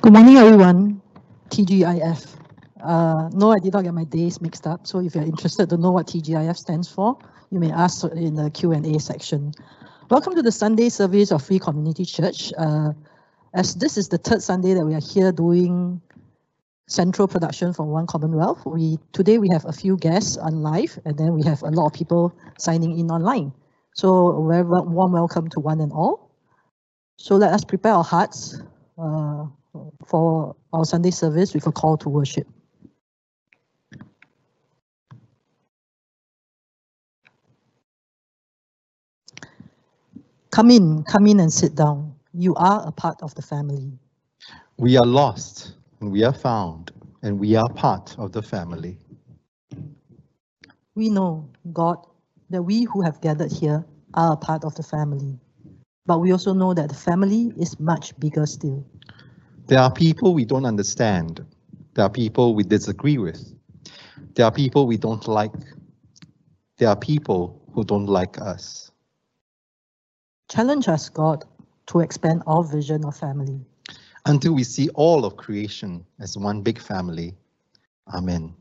Good morning, everyone. TGIF. No, I did not get my days mixed up. So if you're interested to know what TGIF stands for, you may ask in the Q&A section. Welcome to the Sunday service of Free Community Church. As this is the third Sunday that we are here doing central production from One Commonwealth, today we have a few guests on live, and then we have a lot of people signing in online. So a very warm welcome to one and all. So let us prepare our hearts for our Sunday service with a call to worship. Come in and sit down. You are a part of the family. We are lost, and we are found, and we are part of the family. We know, God, that we who have gathered here are a part of the family. But we also know that the family is much bigger still. There are people we don't understand. There are people we disagree with. There are people we don't like. There are people who don't like us. Challenge us, God, to expand our vision of family. Until we see all of creation as one big family. Amen.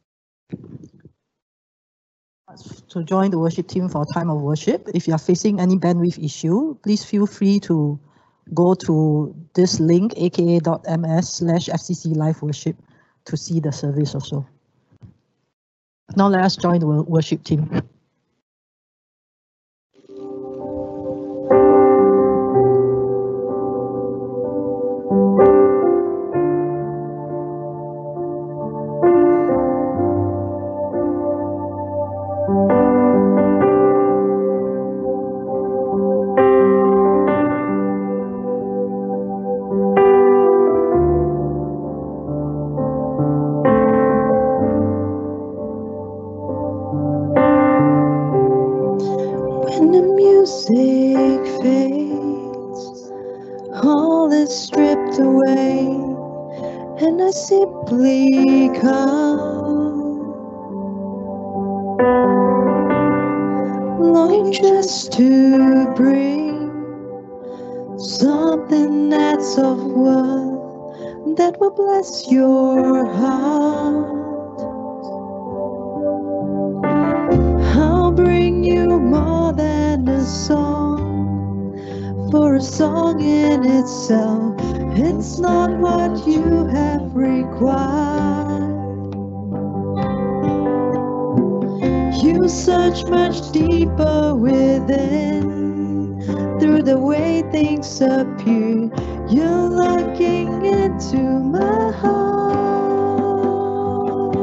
To join the worship team for a time of worship. If you are facing any bandwidth issue, please feel free to go to this link, aka.ms/FCC Live Worship, to see the service also. Now let us join the worship team. Simply come, longing just to bring something that's of worth that will bless your heart. I'll bring you more than a song, for a song in itself, it's not what you have required. You search much deeper within, through the way things appear. You're looking into my heart.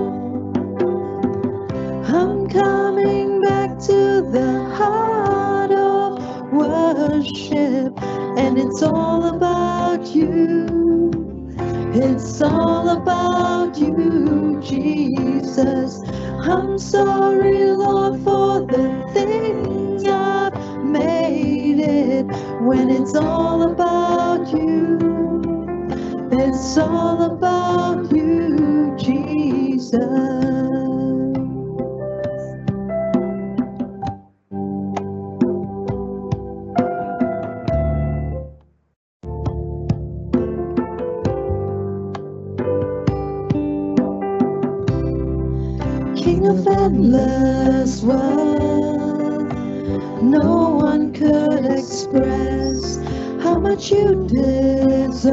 I'm coming back to the heart of worship, and it's all about you. It's all about you, Jesus. I'm sorry, Lord, for the things I've made it. When it's all about you, it's all about you, Jesus. King of endless worth, no one could express how much you deserve.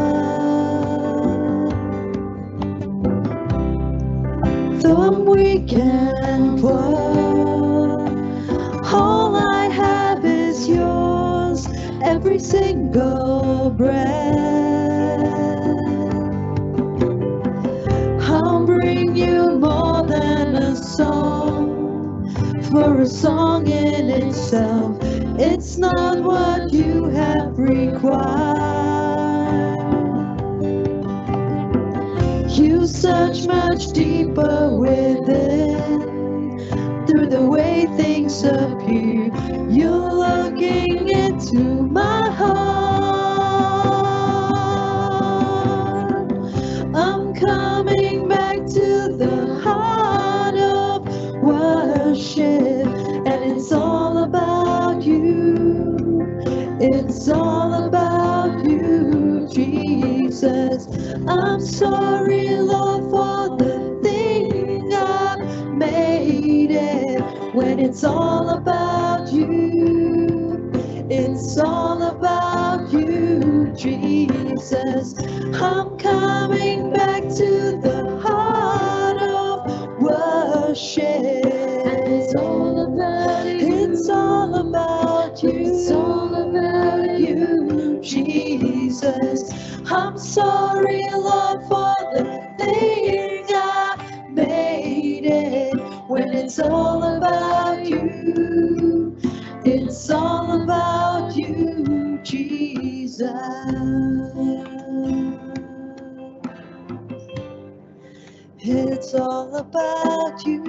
Though I'm weak and poor, all I have is yours, every single breath. I'll bring you more than a song, for a song in itself, it's not what you have required. You search much deeper within, through the way things appear. You're looking into my heart. I'm coming back to the heart of worship, and it's all about you. It's all about you, Jesus. I'm sorry, Lord, for the thing I've made it. When it's all about you, it's all about you, Jesus. I'm coming back to the heart of worship. It's all about you. It's all about you. It's all about you, Jesus. I'm sorry, Lord, for the thing I made it. When it's all about you, it's all about you, Jesus. It's all about you.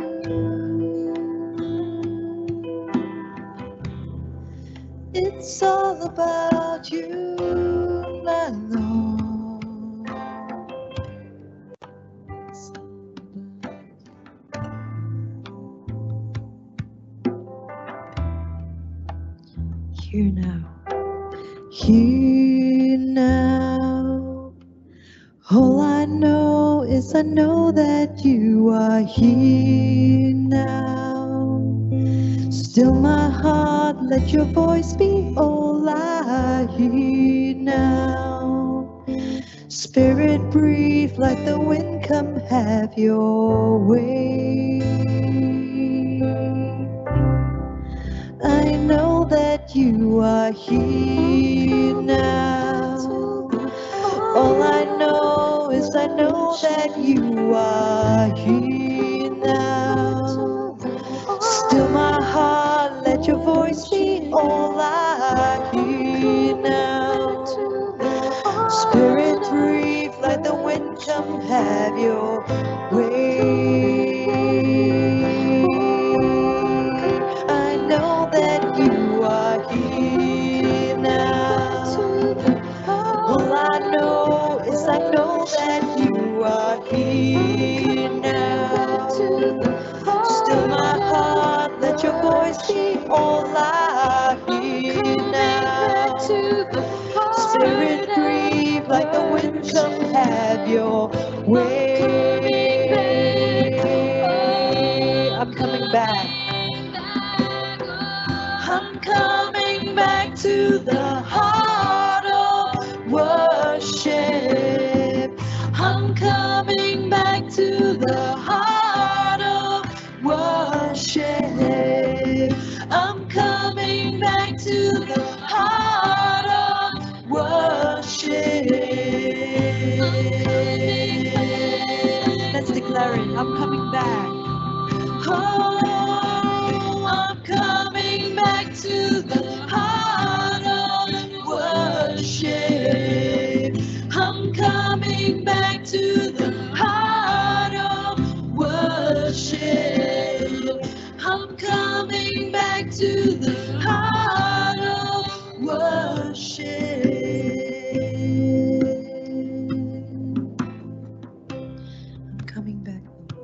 It's all about you, my Lord. Here now, here now. All I know is I know that you are here now. Still my heart, let your voice be all I hear now. Spirit, breathe like the wind, come have your way. I know that you are here now. All I know is I know that you are here now. Still my heart, let your voice be all I hear now. Spirit, breathe like the wind, come have your way. I know that you are here now. All I know is I know that you are here now. Still my heart, let your voice be all I hear now. Spirit, breathe like the wind, come have your way. I'm coming back. I'm coming back to the heart of worship. I'm coming back to the heart of worship. I'm coming back to the heart of worship. Let's declare it. I'm coming back. Oh, I'm coming back to the heart of worship. I'm coming back to the heart of worship. I'm coming back to the heart of worship. I'm coming back.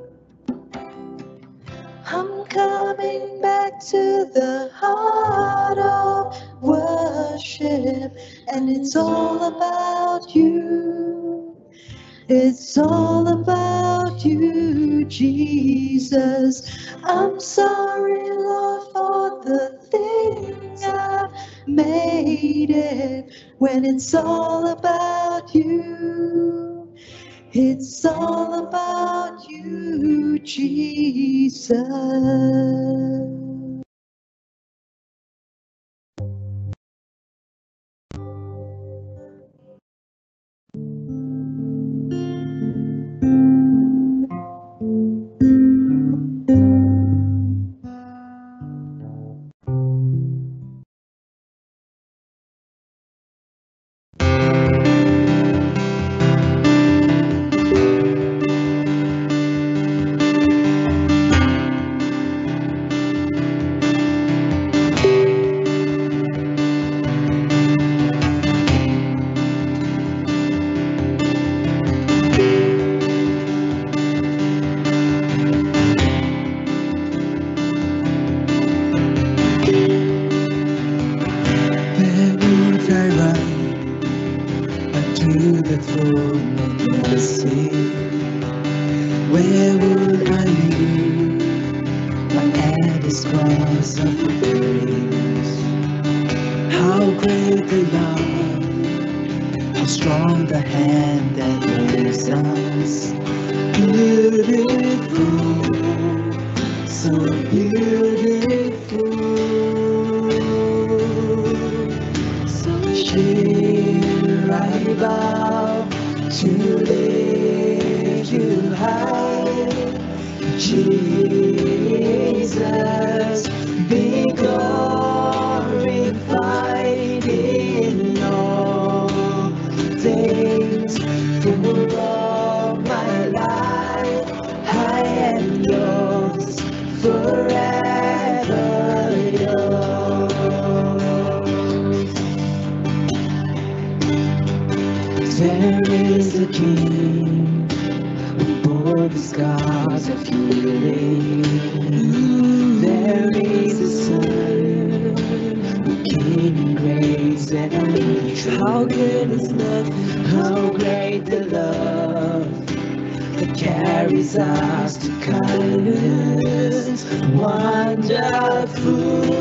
I'm coming back to the heart of worship, and it's all about you. It's all about you, Jesus. I'm sorry, Lord, for the things I've made it. When it's all about you, it's all about you, Jesus. the throne and never sing. Where would I be but at His cross of grace? How great the love, how strong the hand that moves us. Beautiful, so beautiful. So here I bow to lift you high, Jesus, be glorified in all things. For all my life, I am yours, forever yours. There is a King who bore the scars of healing. There is a Son who came in grace and untrue. How great is love, how great the love that carries us to kindness. Wonderful,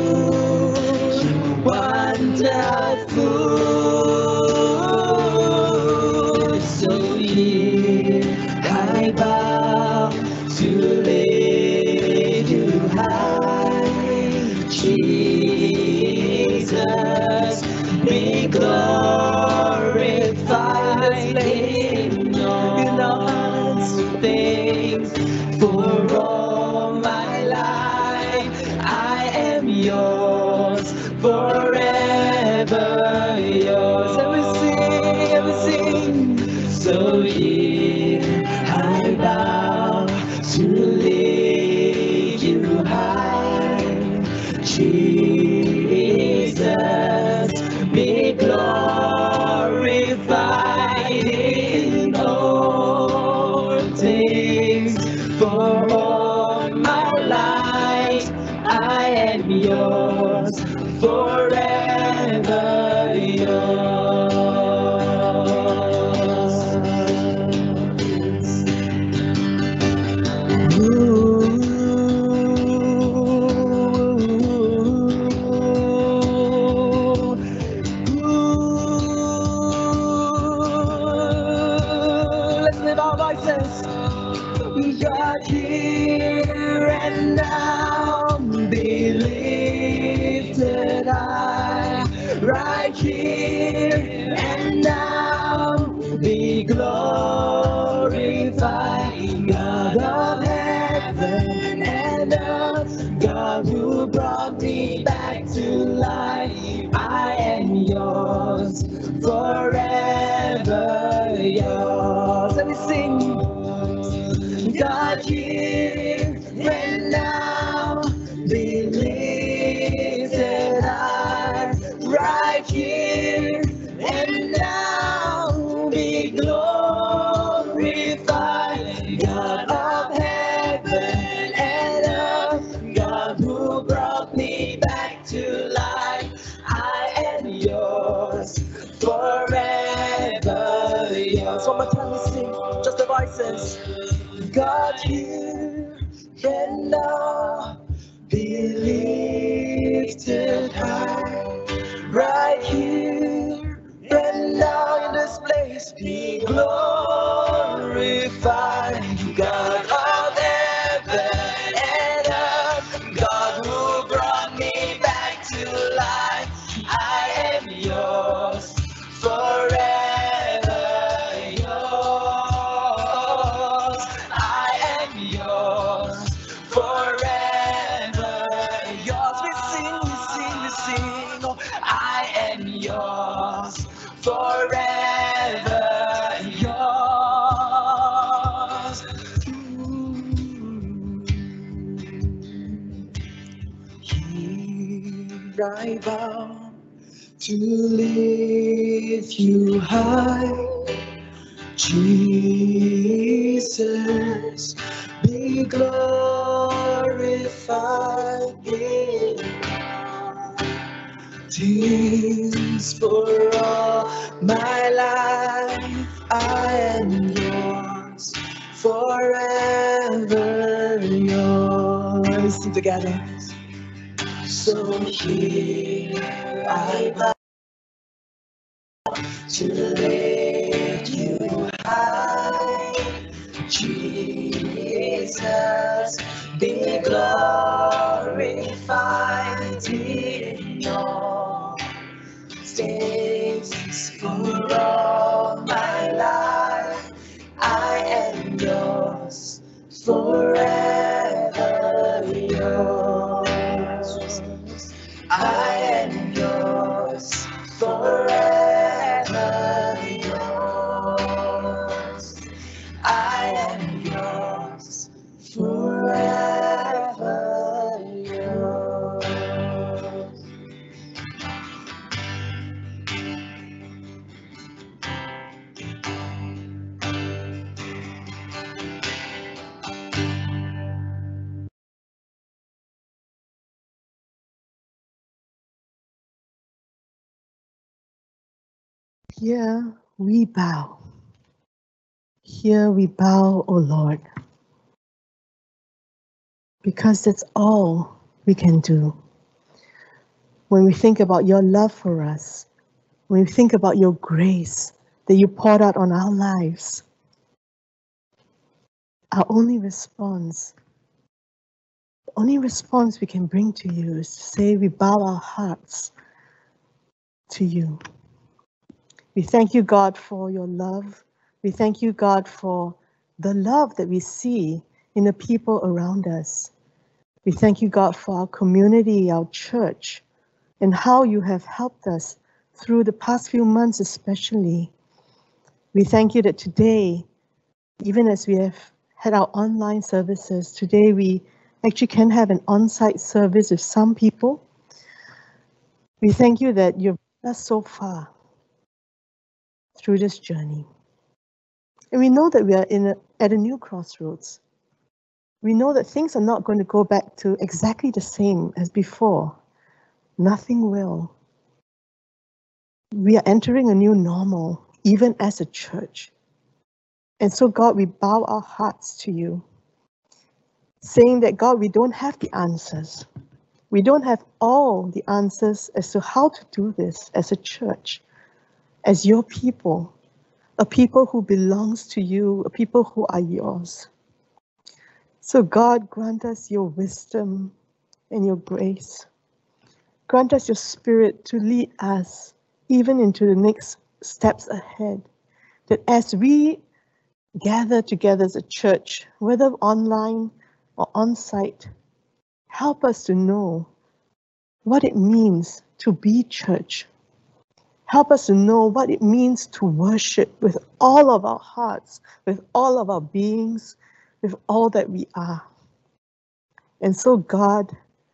wonderful. So here I bow to lift you high, Jesus, be glorified in all things. For all my life, I am yours, forever yours. And we sing. So here I bow to lift you high, Jesus, be glorified in all things. For all my life, I am yours, forever yours. Let's live our voices. God, here and now, be lifted high. Right here and now, be glorified. God of heaven and earth, God who brought me back to life, I am yours, forever yours. Let me sing. God, here and now, be lifted high. Right here and now, be glorified. God of heaven and earth, God who brought me back to life, I am yours, forever yours. One more time we sing, just the voices. God, here and now, be lifted high. Right here and now, in this place, be glorified. God of heaven and earth, God who brought me back to life, I am yours, forever yours. I am yours, forever yours. We sing, we sing, we sing. Oh, I am yours, forever yours. Here I bow to lift you high, Jesus, be glorified in all things for all my life. I am yours, forever yours. Sing together. So here I bow to lift you high. Jesus, be glorified in all things for all my life. I am yours, forever yours. I am yours, forever yours. I am yours, forever yours. Here we bow. Here we bow, O Lord, because that's all we can do. When we think about your love for us, when we think about your grace that you poured out on our lives, our only response we can bring to you is to say we bow our hearts to you. We thank you, God, for your love. We thank you, God, for the love that we see in the people around us. We thank you, God, for our community, our church, and how you have helped us through the past few months especially. We thank you that today, even as we have had our online services, today we actually can have an on-site service with some people. We thank you that you've brought us so far through this journey. And we know that we are at a new crossroads. We know that things are not going to go back to exactly the same as before. Nothing will. We are entering a new normal, even as a church. And so, God, we bow our hearts to you, saying that, God, we don't have the answers. We don't have all the answers as to how to do this as a church, as your people, a people who belongs to you, a people who are yours. So, God, grant us your wisdom and your grace. Grant us your spirit to lead us even into the next steps ahead. That as we gather together as a church, whether online or on-site, help us to know what it means to be church. Help us to know what it means to worship with all of our hearts, with all of our beings, with all that we are. And so, God,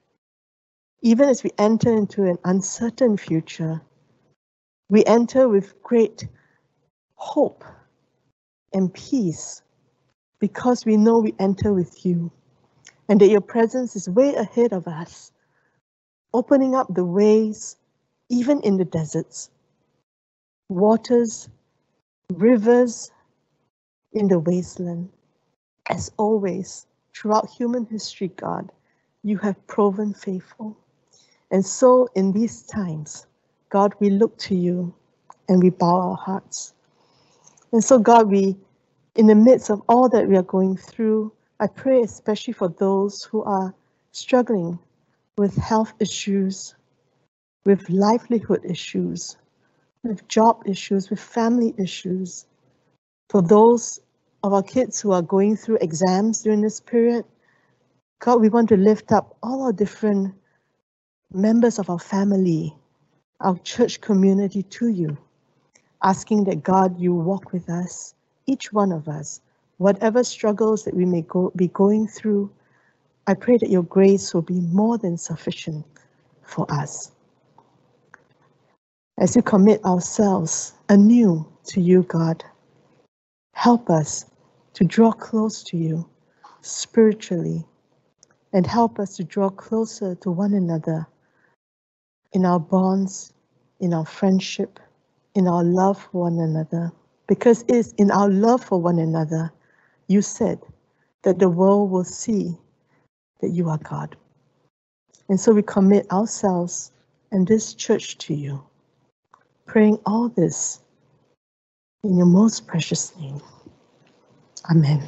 even as we enter into an uncertain future, we enter with great hope and peace because we know we enter with you and that your presence is way ahead of us, opening up the ways, even in the deserts, waters, rivers in the wasteland. As always, throughout human history, God, you have proven faithful. And so in these times, God, we look to you and we bow our hearts. And so, God, we, in the midst of all that we are going through, I pray especially for those who are struggling with health issues, with livelihood issues, with job issues, with family issues. For those of our kids who are going through exams during this period, God, we want to lift up all our different members of our family, our church community to you, asking that, God, you walk with us, each one of us, whatever struggles that we may be going through. I pray that your grace will be more than sufficient for us. As we commit ourselves anew to you, God, help us to draw close to you spiritually and help us to draw closer to one another in our bonds, in our friendship, in our love for one another. Because it's in our love for one another, you said that the world will see that you are God. And so we commit ourselves and this church to you, praying all this in your most precious name. Amen.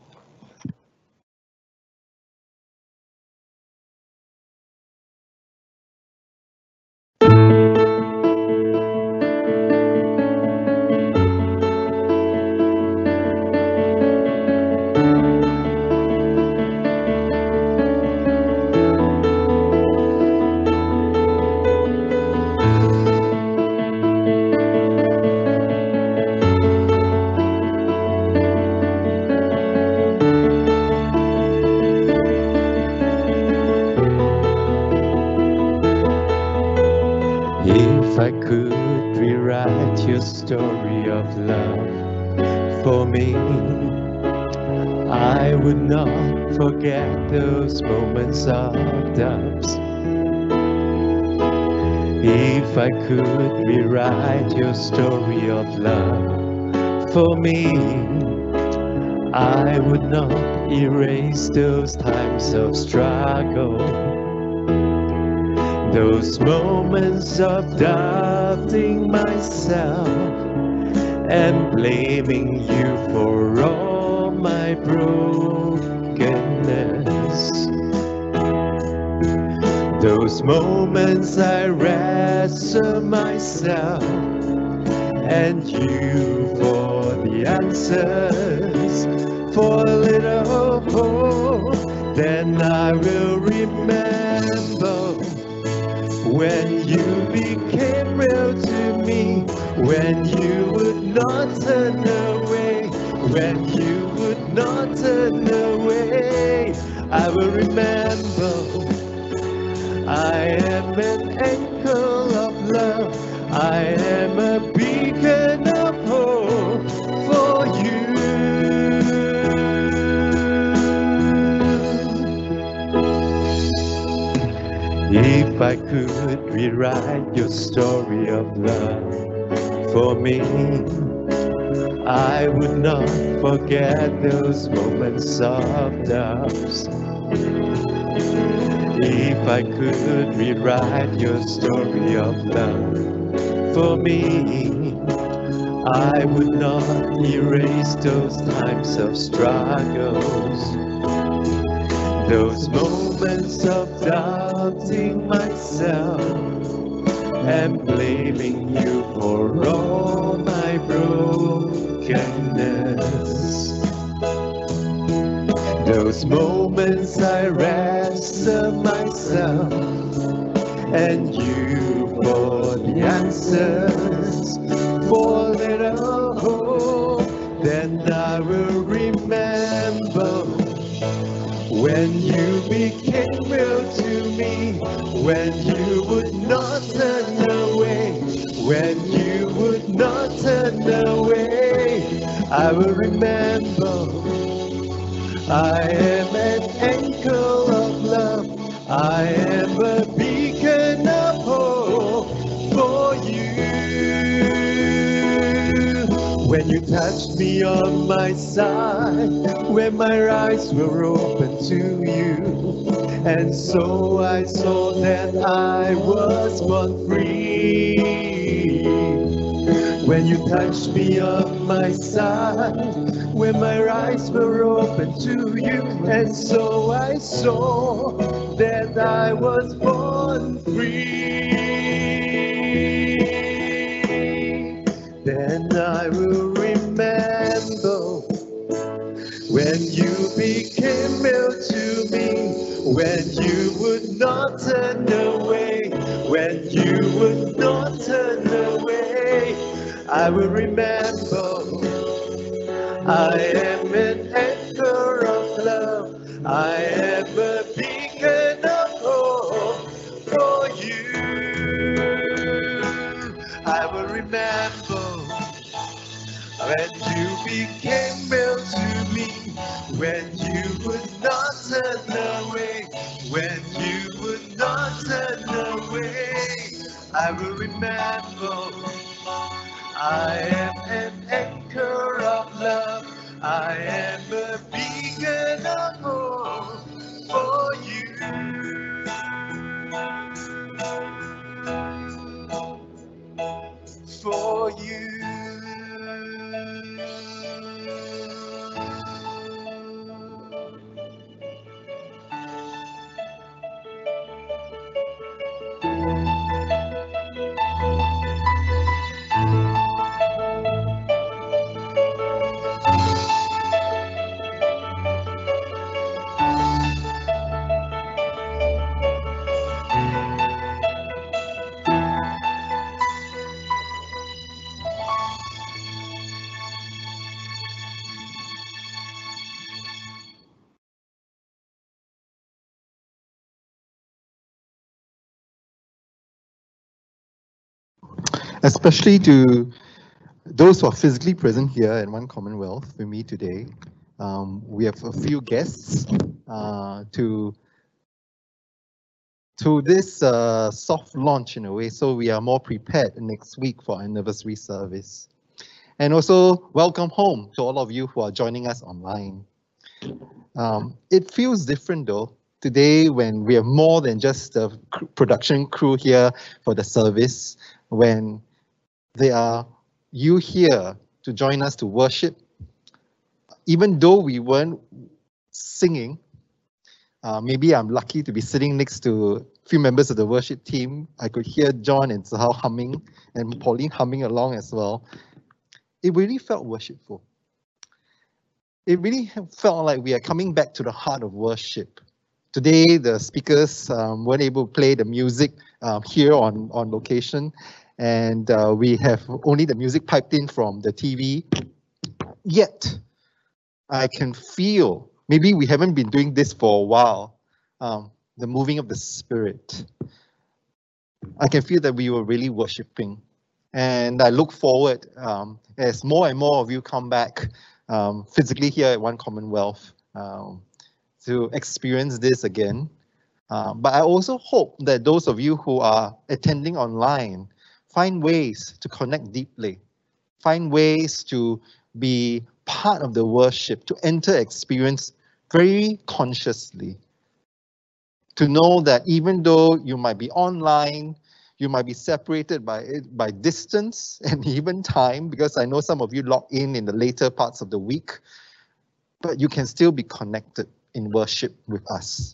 If I could rewrite your story of love for me, I would not forget those moments of doubts. If I could rewrite your story of love for me, I would not erase those times of struggle, those moments of doubting myself and blaming you for all my brokenness. Those moments I wrestle myself and you for the answers, for a little hope, then I will remember when you became real to me, when you would not turn away, when you would not turn away. I will remember I am an anchor of love, I am a beacon of hope for you. If I could rewrite your story of love for me, I would not forget those moments of doubts. If I could rewrite your story of love for me, I would not erase those times of struggles, those moments of doubting myself and blaming you for all my brokenness. Those moments I wrestle myself and you for the answers, for little hope, then I will remember when you became real to me, when you would not turn away, when you would not turn away. I will remember I am an anchor of love, I am a beacon of hope for you. When you touched me on my side, when my eyes were open to you, and so I saw that I was born free. When you touched me on my side, when my eyes were open to you, and so I saw that I was born free. Then I will remember when you became real to me, when you would not turn away, when you would not turn away. I will remember I am an anchor of love, I am a beacon of hope for you. I will remember when you became real to me, when you would not turn away, when you would not turn away. remember. I am an anchor of love. I am a beacon of hope for you. For you. Especially to those who are physically present here at One Commonwealth with me today. We have a few guests to this soft launch in a way, so we are more prepared next week for our anniversary service. And also welcome home to all of you who are joining us online. It feels different though today when we have more than just the production crew here for the service, when there are you here to join us to worship. Even though we weren't singing, maybe I'm lucky to be sitting next to a few members of the worship team. I could hear John and Sahal humming and Pauline humming along as well. It really felt worshipful. It really felt like we are coming back to the heart of worship. Today, the speakers weren't able to play the music here on location, and we have only the music piped in from the TV. Yet, I can feel, maybe we haven't been doing this for a while, the moving of the Spirit. I can feel that we were really worshiping. And I look forward as more and more of you come back physically here at One Commonwealth to experience this again. But I also hope that those of you who are attending online find ways to connect deeply, find ways to be part of the worship, to enter experience very consciously, to know that even though you might be online, you might be separated by distance and even time, because I know some of you log in the later parts of the week, but you can still be connected in worship with us.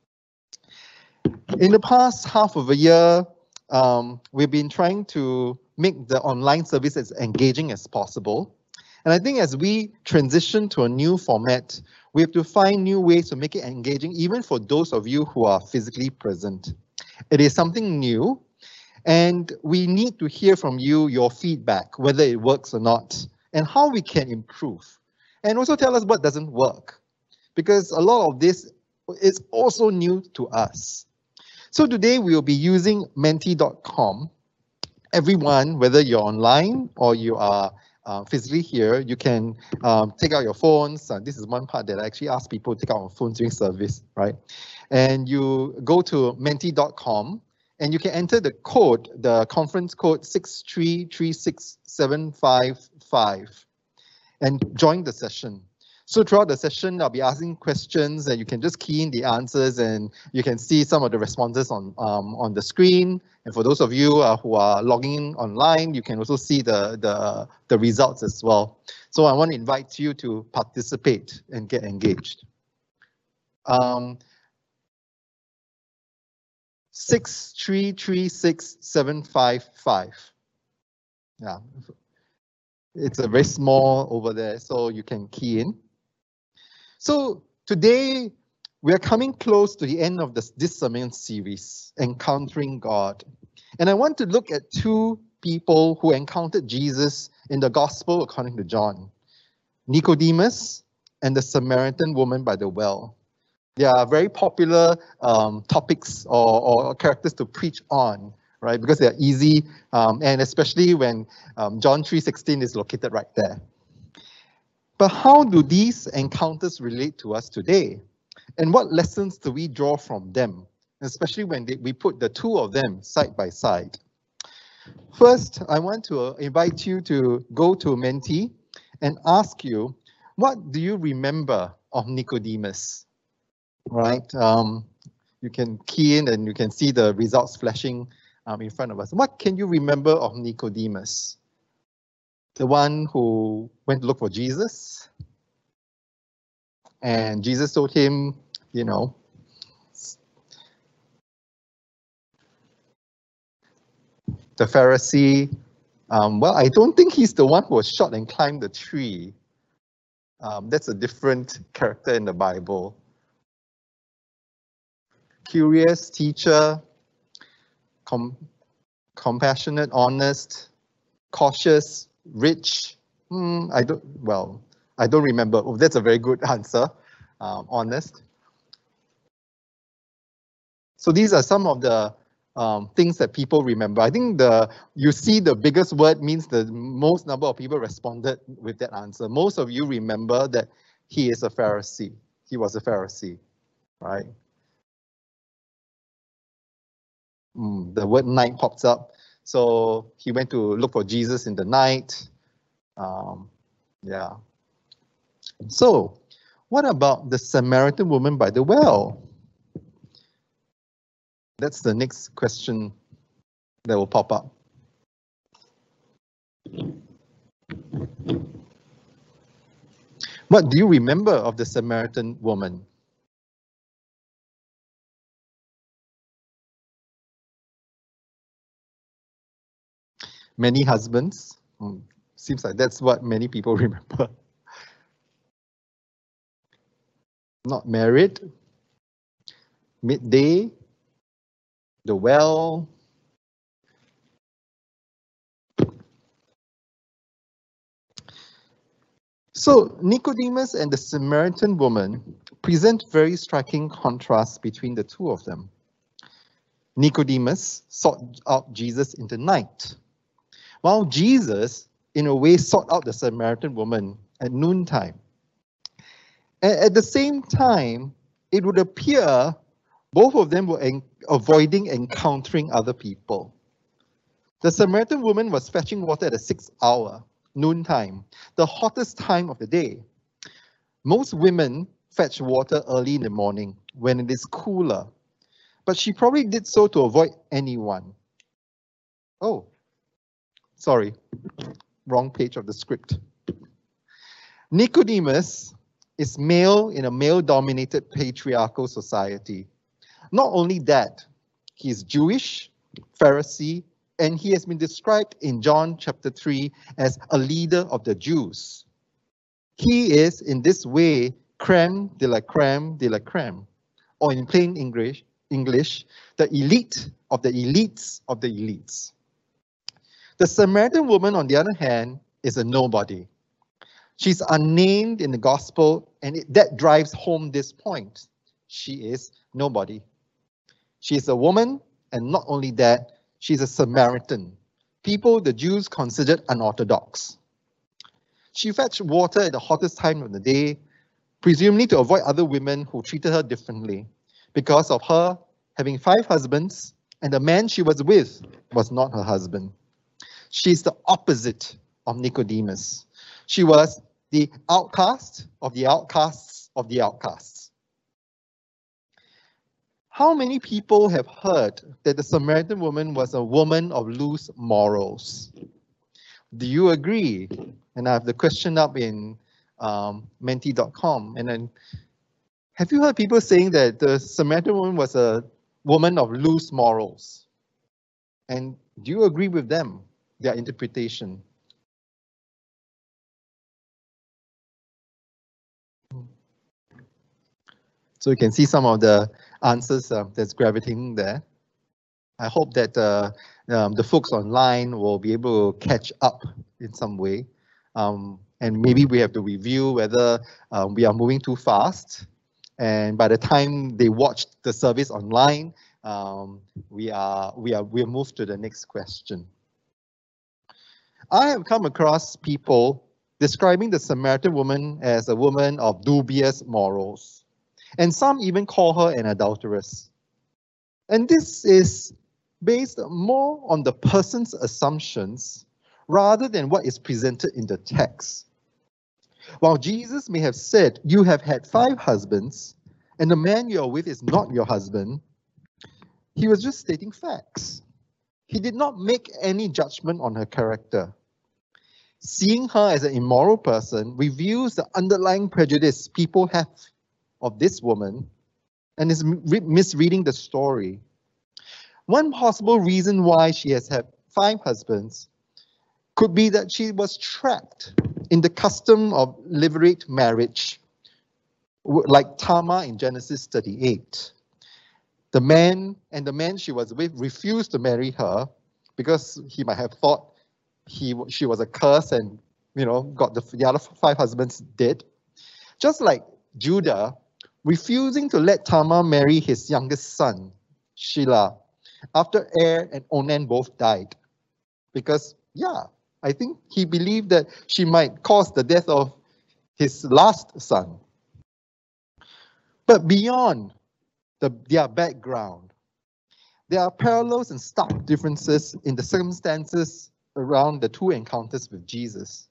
In the past half of a year, we've been trying to make the online service as engaging as possible. And I think as we transition to a new format, we have to find new ways to make it engaging, even for those of you who are physically present. It is something new, and we need to hear from you your feedback, whether it works or not, and how we can improve. And also tell us what doesn't work, because a lot of this is also new to us. So today we will be using menti.com. Everyone, whether you're online or you are physically here, you can take out your phones. This is one part that I actually ask people to take out their phones during service, right? And you go to menti.com and you can enter the code, the conference code 6336755, and join the session. So throughout the session, I'll be asking questions and you can just key in the answers and you can see some of the responses on the screen. And for those of you who are logging in online, you can also see the results as well. So I want to invite you to participate and get engaged. 6336755. Yeah, it's a very small over there, so you can key in. So today we are coming close to the end of this sermon series, Encountering God. And I want to look at two people who encountered Jesus in the Gospel according to John, Nicodemus and the Samaritan woman by the well. They are very popular topics or characters to preach on, right? Because they're easy, and especially when John 3:16 is located right there. But how do these encounters relate to us today? And what lessons do we draw from them? Especially when we put the two of them side by side. First, I want to invite you to go to Menti and ask you, what do you remember of Nicodemus? Right? You can key in and you can see the results flashing in front of us. What can you remember of Nicodemus? The one who went to look for Jesus, and Jesus told him, you know, the Pharisee, well, I don't think he's the one who was shot and climbed the tree. That's a different character in the Bible. Curious, teacher, compassionate, honest, cautious, rich. I don't remember. Oh, that's a very good answer. Honest. So these are some of the things that people remember. I think you see the biggest word means the most number of people responded with that answer. Most of you remember that he is a Pharisee. He was a Pharisee, right? The word night pops up. So he went to look for Jesus in the night. Yeah. So what about the Samaritan woman by the well? That's the next question that will pop up. What do you remember of the Samaritan woman? Many husbands. Seems like that's what many people remember. Not married. Midday. The well. So Nicodemus and the Samaritan woman present very striking contrasts between the two of them. Nicodemus sought out Jesus in the night, while Jesus, in a way, sought out the Samaritan woman at noontime. At the same time, it would appear both of them were avoiding encountering other people. The Samaritan woman was fetching water at the 6th hour, noontime, the hottest time of the day. Most women fetch water early in the morning when it is cooler, but she probably did so to avoid anyone. Oh, sorry, wrong page of the script. Nicodemus is male in a male-dominated patriarchal society. Not only that, he is Jewish, Pharisee, and he has been described in John chapter 3 as a leader of the Jews. He is, in this way, crème de la crème de la crème, or in plain English, the elite of the elites of the elites. The Samaritan woman, on the other hand, is a nobody. She's unnamed in the gospel, and that drives home this point. She is nobody. She is a woman, and not only that, she's a Samaritan, people the Jews considered unorthodox. She fetched water at the hottest time of the day, presumably to avoid other women who treated her differently, because of her having 5 husbands, and the man she was with was not her husband. She's the opposite of Nicodemus. She was the outcast of the outcasts of the outcasts. How many people have heard that the Samaritan woman was a woman of loose morals? Do you agree? And I have the question up in menti.com. And then, have you heard people saying that the Samaritan woman was a woman of loose morals? And do you agree with them, their interpretation? So you can see some of the answers that's gravitating there. I hope that the folks online will be able to catch up in some way. And maybe we have to review whether we are moving too fast. And by the time they watch the service online, we'll move to the next question. I have come across people describing the Samaritan woman as a woman of dubious morals. And some even call her an adulteress. And this is based more on the person's assumptions rather than what is presented in the text. While Jesus may have said, "You have had 5 husbands, and the man you are with is not your husband," he was just stating facts. He did not make any judgment on her character. Seeing her as an immoral person reveals the underlying prejudice people have of this woman and is misreading the story. One possible reason why she has had 5 husbands could be that she was trapped in the custom of levirate marriage, like Tamar in Genesis 38. The man she was with refused to marry her because he might have thought she was a curse and, got the other 5 husbands dead. Just like Judah refusing to let Tamar marry his youngest son, Shelah, after Er and Onan both died. Because, I think he believed that she might cause the death of his last son. But beyond their background, there are parallels and stark differences in the circumstances around the 2 encounters with Jesus.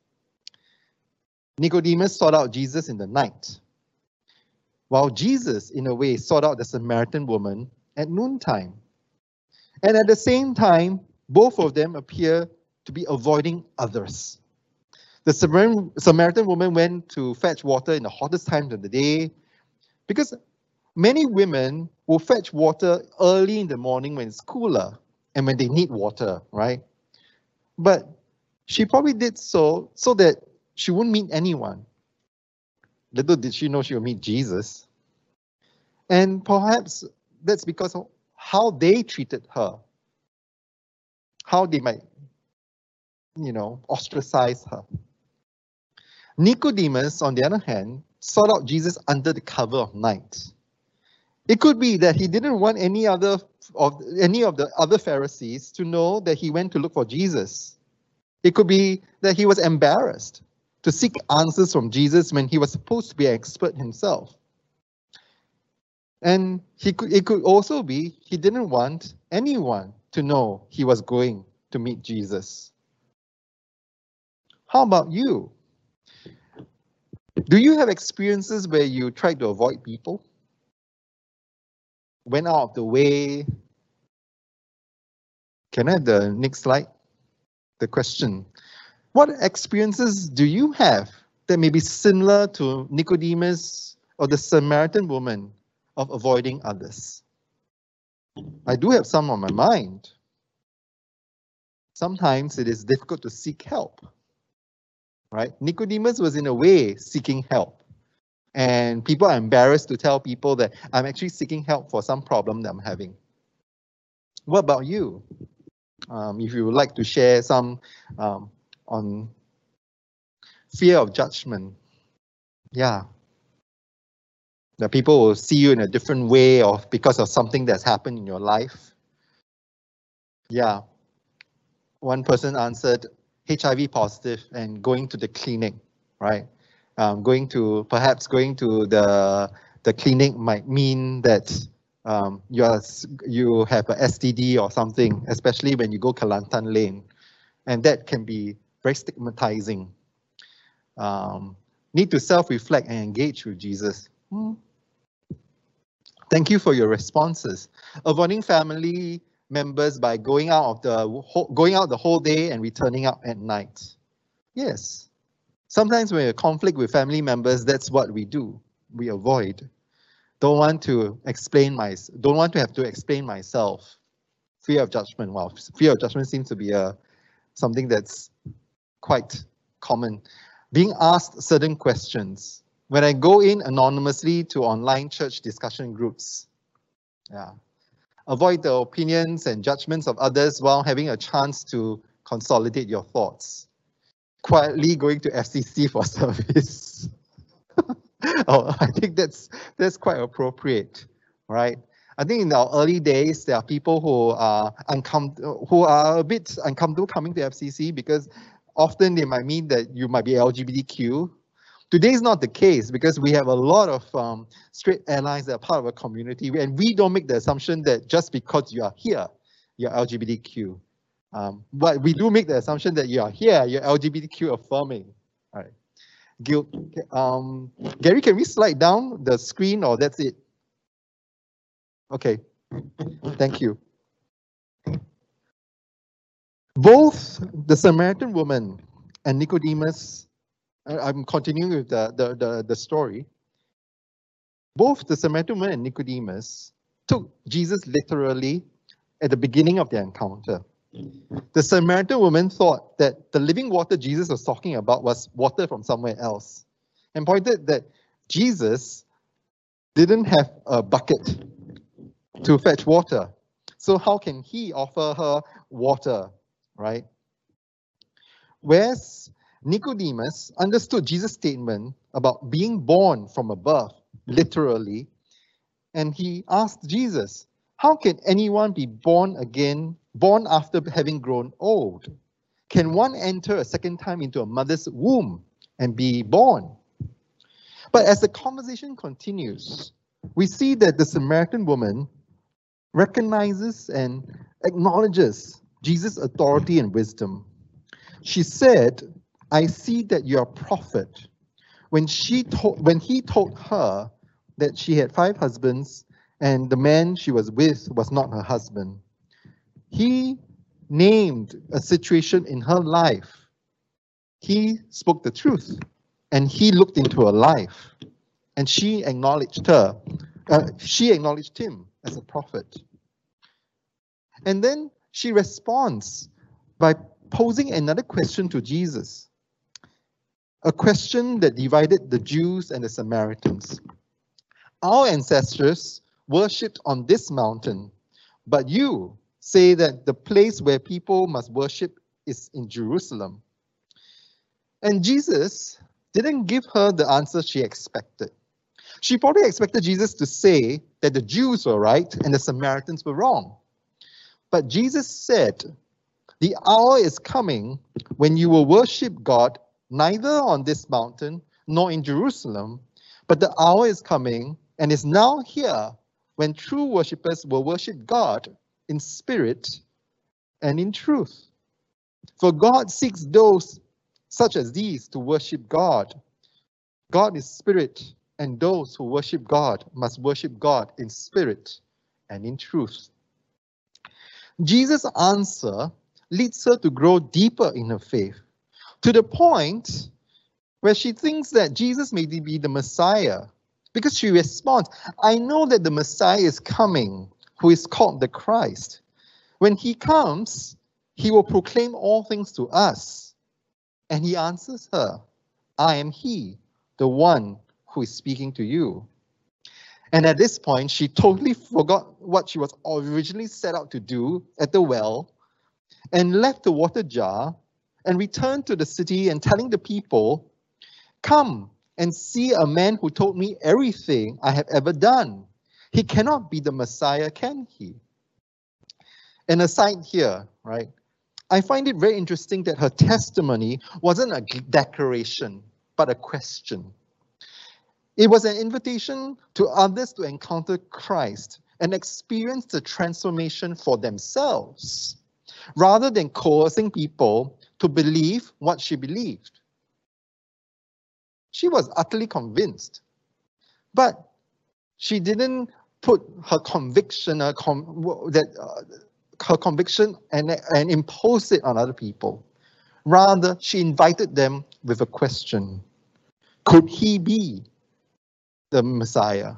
Nicodemus sought out Jesus in the night, while Jesus, in a way, sought out the Samaritan woman at noontime. And at the same time, both of them appear to be avoiding others. The Samaritan woman went to fetch water in the hottest times of the day, because many women will fetch water early in the morning when it's cooler and when they need water, right? But she probably did so that she wouldn't meet anyone. Little did she know she would meet Jesus. And perhaps that's because of how they treated her, how they might, ostracize her. Nicodemus, on the other hand, sought out Jesus under the cover of night. It could be that he didn't want any of the other Pharisees to know that he went to look for Jesus. It could be that he was embarrassed to seek answers from Jesus when he was supposed to be an expert himself. And it could also be he didn't want anyone to know he was going to meet Jesus. How about you? Do you have experiences where you tried to avoid people? Went out of the way? Can I have the next slide? The question. What experiences do you have that may be similar to Nicodemus or the Samaritan woman of avoiding others? I do have some on my mind. Sometimes it is difficult to seek help, right? Nicodemus was in a way seeking help. And people are embarrassed to tell people that I'm actually seeking help for some problem that I'm having. What about you? If you would like to share some on fear of judgment. Yeah. That people will see you in a different way because of something that's happened in your life. Yeah. One person answered HIV positive and going to the clinic, right? Going to the clinic might mean that you have a STD or something, especially when you go Kelantan Lane, and that can be very stigmatizing. Need to self-reflect and engage with Jesus. Thank you for your responses. Avoiding family members by going out the whole day and returning up at night. Yes. Sometimes when you're in conflict with family members, that's what we do. We avoid. Don't want to have to explain myself. Fear of judgment. Well, fear of judgment seems to be something that's quite common. Being asked certain questions. When I go in anonymously to online church discussion groups, avoid the opinions and judgments of others while having a chance to consolidate your thoughts. Quietly going to FCC for service. I think that's quite appropriate, right? I think in our early days, there are people who are a bit uncomfortable coming to FCC because often they might mean that you might be LGBTQ. Today is not the case because we have a lot of straight allies that are part of a community, and we don't make the assumption that just because you are here you're LGBTQ. But we do make the assumption that you are here, you're LGBTQ affirming. All right. Guilt. Gary, can we slide down the screen or that's it? Okay, thank you. Both the Samaritan woman and Nicodemus, I'm continuing with the story. Both the Samaritan woman and Nicodemus took Jesus literally at the beginning of their encounter. The Samaritan woman thought that the living water Jesus was talking about was water from somewhere else, and pointed that Jesus didn't have a bucket to fetch water. So how can he offer her water, right? Whereas Nicodemus understood Jesus' statement about being born from above, literally, and he asked Jesus, how can anyone be born again, born after having grown old? Can one enter a second time into a mother's womb and be born? But as the conversation continues, we see that the Samaritan woman recognizes and acknowledges Jesus' authority and wisdom. She said, I see that you're a prophet. When he told her that she had 5 husbands and the man she was with was not her husband, he named a situation in her life. He spoke the truth and he looked into her life, and she acknowledged him as a prophet. And then she responds by posing another question to Jesus, a question that divided the Jews and the Samaritans. Our ancestors worshipped on this mountain, but you say that the place where people must worship is in Jerusalem. And Jesus didn't give her the answer she expected. She probably expected Jesus to say that the Jews were right and the Samaritans were wrong. But Jesus said, the hour is coming when you will worship God neither on this mountain nor in Jerusalem, but the hour is coming and is now here when true worshippers will worship God in spirit and in truth. For God seeks those such as these to worship God. God is spirit, and those who worship God must worship God in spirit and in truth. Jesus' answer leads her to grow deeper in her faith, to the point where she thinks that Jesus may be the Messiah, because she responds, I know that the Messiah is coming, who is called the Christ. When he comes, he will proclaim all things to us. And he answers her, I am he, the one who is speaking to you. And at this point, she totally forgot what she was originally set out to do at the well, and left the water jar and returned to the city and telling the people, come and see a man who told me everything I have ever done. He cannot be the Messiah, can he? And aside here, right, I find it very interesting that her testimony wasn't a declaration, but a question. It was an invitation to others to encounter Christ and experience the transformation for themselves, rather than coercing people to believe what she believed. She was utterly convinced, but she didn't put her conviction, her conviction and impose it on other people. Rather, she invited them with a question. Could he be the Messiah?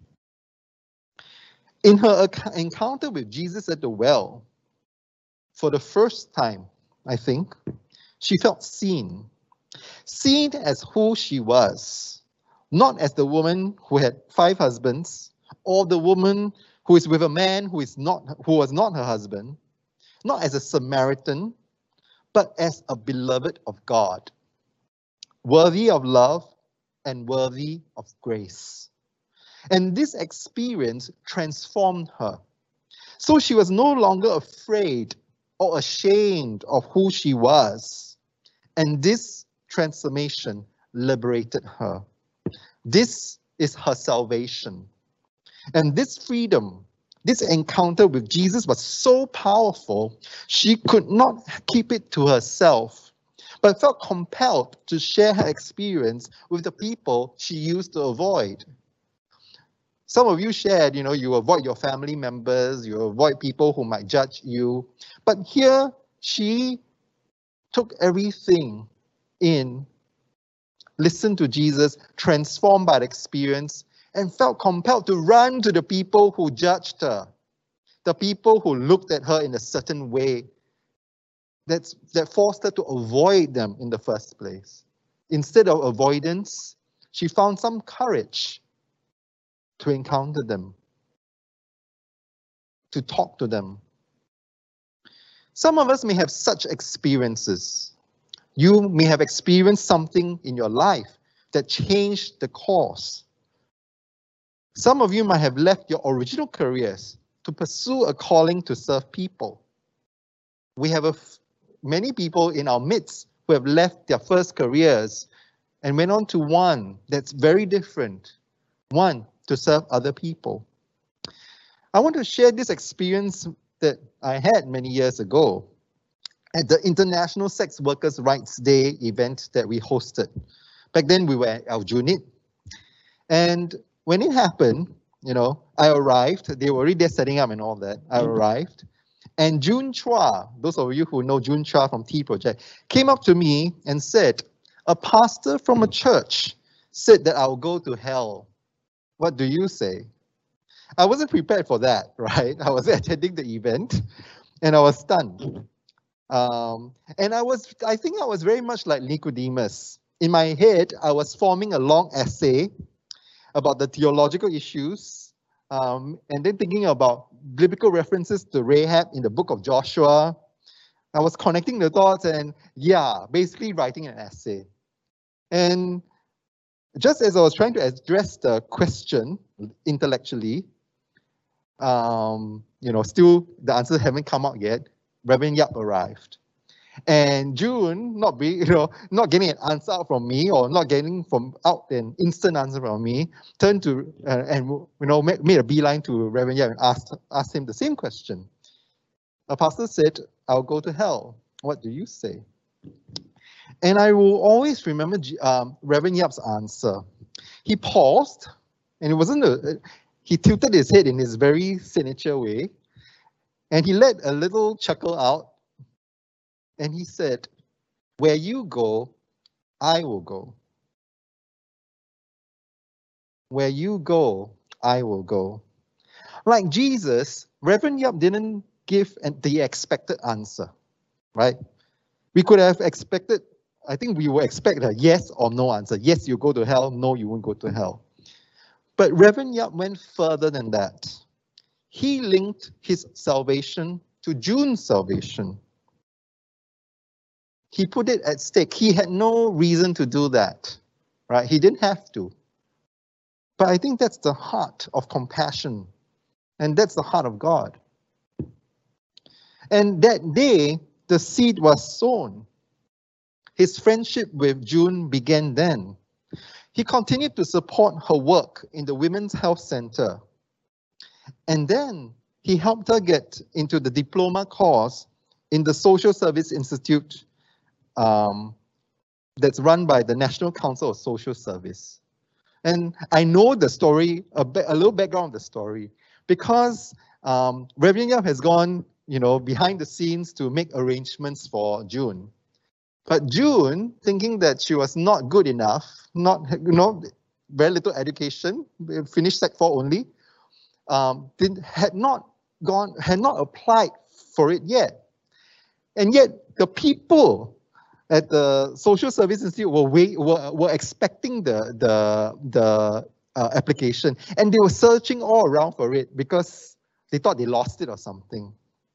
In her encounter with Jesus at the well, for the first time, I think, she felt seen. Seen as who she was, not as the woman who had 5 husbands, or the woman who is with a man who was not her husband, not as a Samaritan, but as a beloved of God, worthy of love and worthy of grace. And this experience transformed her. So she was no longer afraid or ashamed of who she was. And this transformation liberated her. This is her salvation. And this freedom This encounter with Jesus was so powerful, she could not keep it to herself, but felt compelled to share her experience with the people she used to avoid. Some of you shared, you avoid your family members, you avoid people who might judge you. But here, she took everything in, listened to Jesus, transformed by the experience, and felt compelled to run to the people who judged her, the people who looked at her in a certain way that forced her to avoid them in the first place. Instead of avoidance, she found some courage to encounter them, to talk to them. Some of us may have such experiences. You may have experienced something in your life that changed the course. Some of you might have left your original careers to pursue a calling to serve people. We have many people in our midst who have left their first careers and went on to one that's very different, one to serve other people. I want to share this experience that I had many years ago at the International Sex Workers' Rights Day event that we hosted. Back then we were at Aljunied. And when it happened, I arrived, they were already there setting up and all that. I arrived. And June Chua, those of you who know June Chua from T Project, came up to me and said, a pastor from a church said that I'll go to hell. What do you say? I wasn't prepared for that, right? I was attending the event and I was stunned. And I think I was very much like Nicodemus. In my head, I was forming a long essay about the theological issues, and then thinking about biblical references to Rahab in the book of Joshua. I was connecting the dots and basically writing an essay. And just as I was trying to address the question intellectually, still the answers haven't come out yet, Reverend Yap arrived. And June, not getting an answer out from me or not getting out an instant answer from me, turned to made a beeline to Reverend Yap and asked him the same question. A pastor said, I'll go to hell. What do you say? And I will always remember Reverend Yap's answer. He paused, and he tilted his head in his very signature way, and he let a little chuckle out. And he said, where you go, I will go. Where you go, I will go. Like Jesus, Reverend Yap didn't give the expected answer, right? We could have expected, I think we would expect a yes or no answer. Yes, you go to hell. No, you won't go to hell. But Reverend Yap went further than that. He linked his salvation to June's salvation. He put it at stake. He had no reason to do that, right? He didn't have to. But I think that's the heart of compassion, and that's the heart of God. And that day, the seed was sown. His friendship with June began then. He continued to support her work in the Women's Health Center. And then he helped her get into the diploma course in the Social Service Institute that's run by the National Council of Social Service. And I know the story, a little background of the story, because Reverend Yap has gone, behind the scenes to make arrangements for June. But June, thinking that she was not good enough, very little education, finished Sec 4 only, had not applied for it yet. And yet the people at the Social Service Institute were expecting the application, and they were searching all around for it because they thought they lost it or something.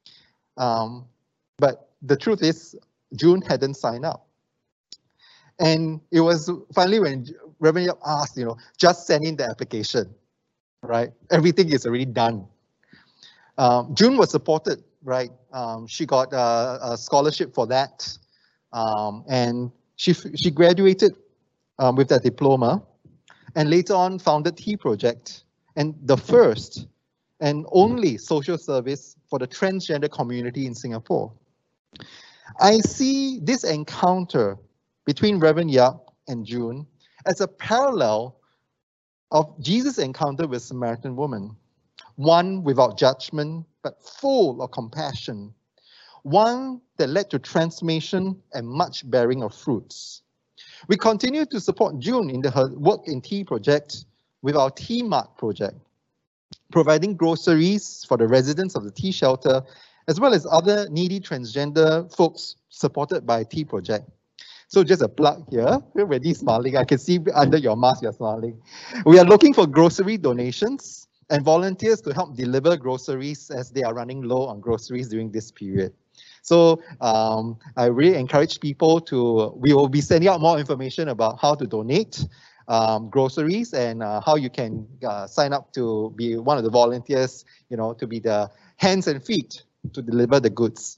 But the truth is, June hadn't signed up. And it was finally when Reverend Yap asked, just send in the application, right? Everything is already done. June was supported, right? She got a scholarship for that. And she graduated with that diploma and later on founded T Project, and the first and only social service for the transgender community in Singapore. I see this encounter between Reverend Yap and June as a parallel of Jesus' encounter with Samaritan woman, one without judgment but full of compassion, one that led to transformation and much bearing of fruits. We continue to support June in her Work in Tea project with our Tea Mart project, providing groceries for the residents of the tea shelter, as well as other needy transgender folks supported by Tea Project. So just a plug here, you're already smiling. I can see under your mask you're smiling. We are looking for grocery donations and volunteers to help deliver groceries as they are running low on groceries during this period. So I really encourage people we will be sending out more information about how to donate groceries and how you can sign up to be one of the volunteers, to be the hands and feet to deliver the goods.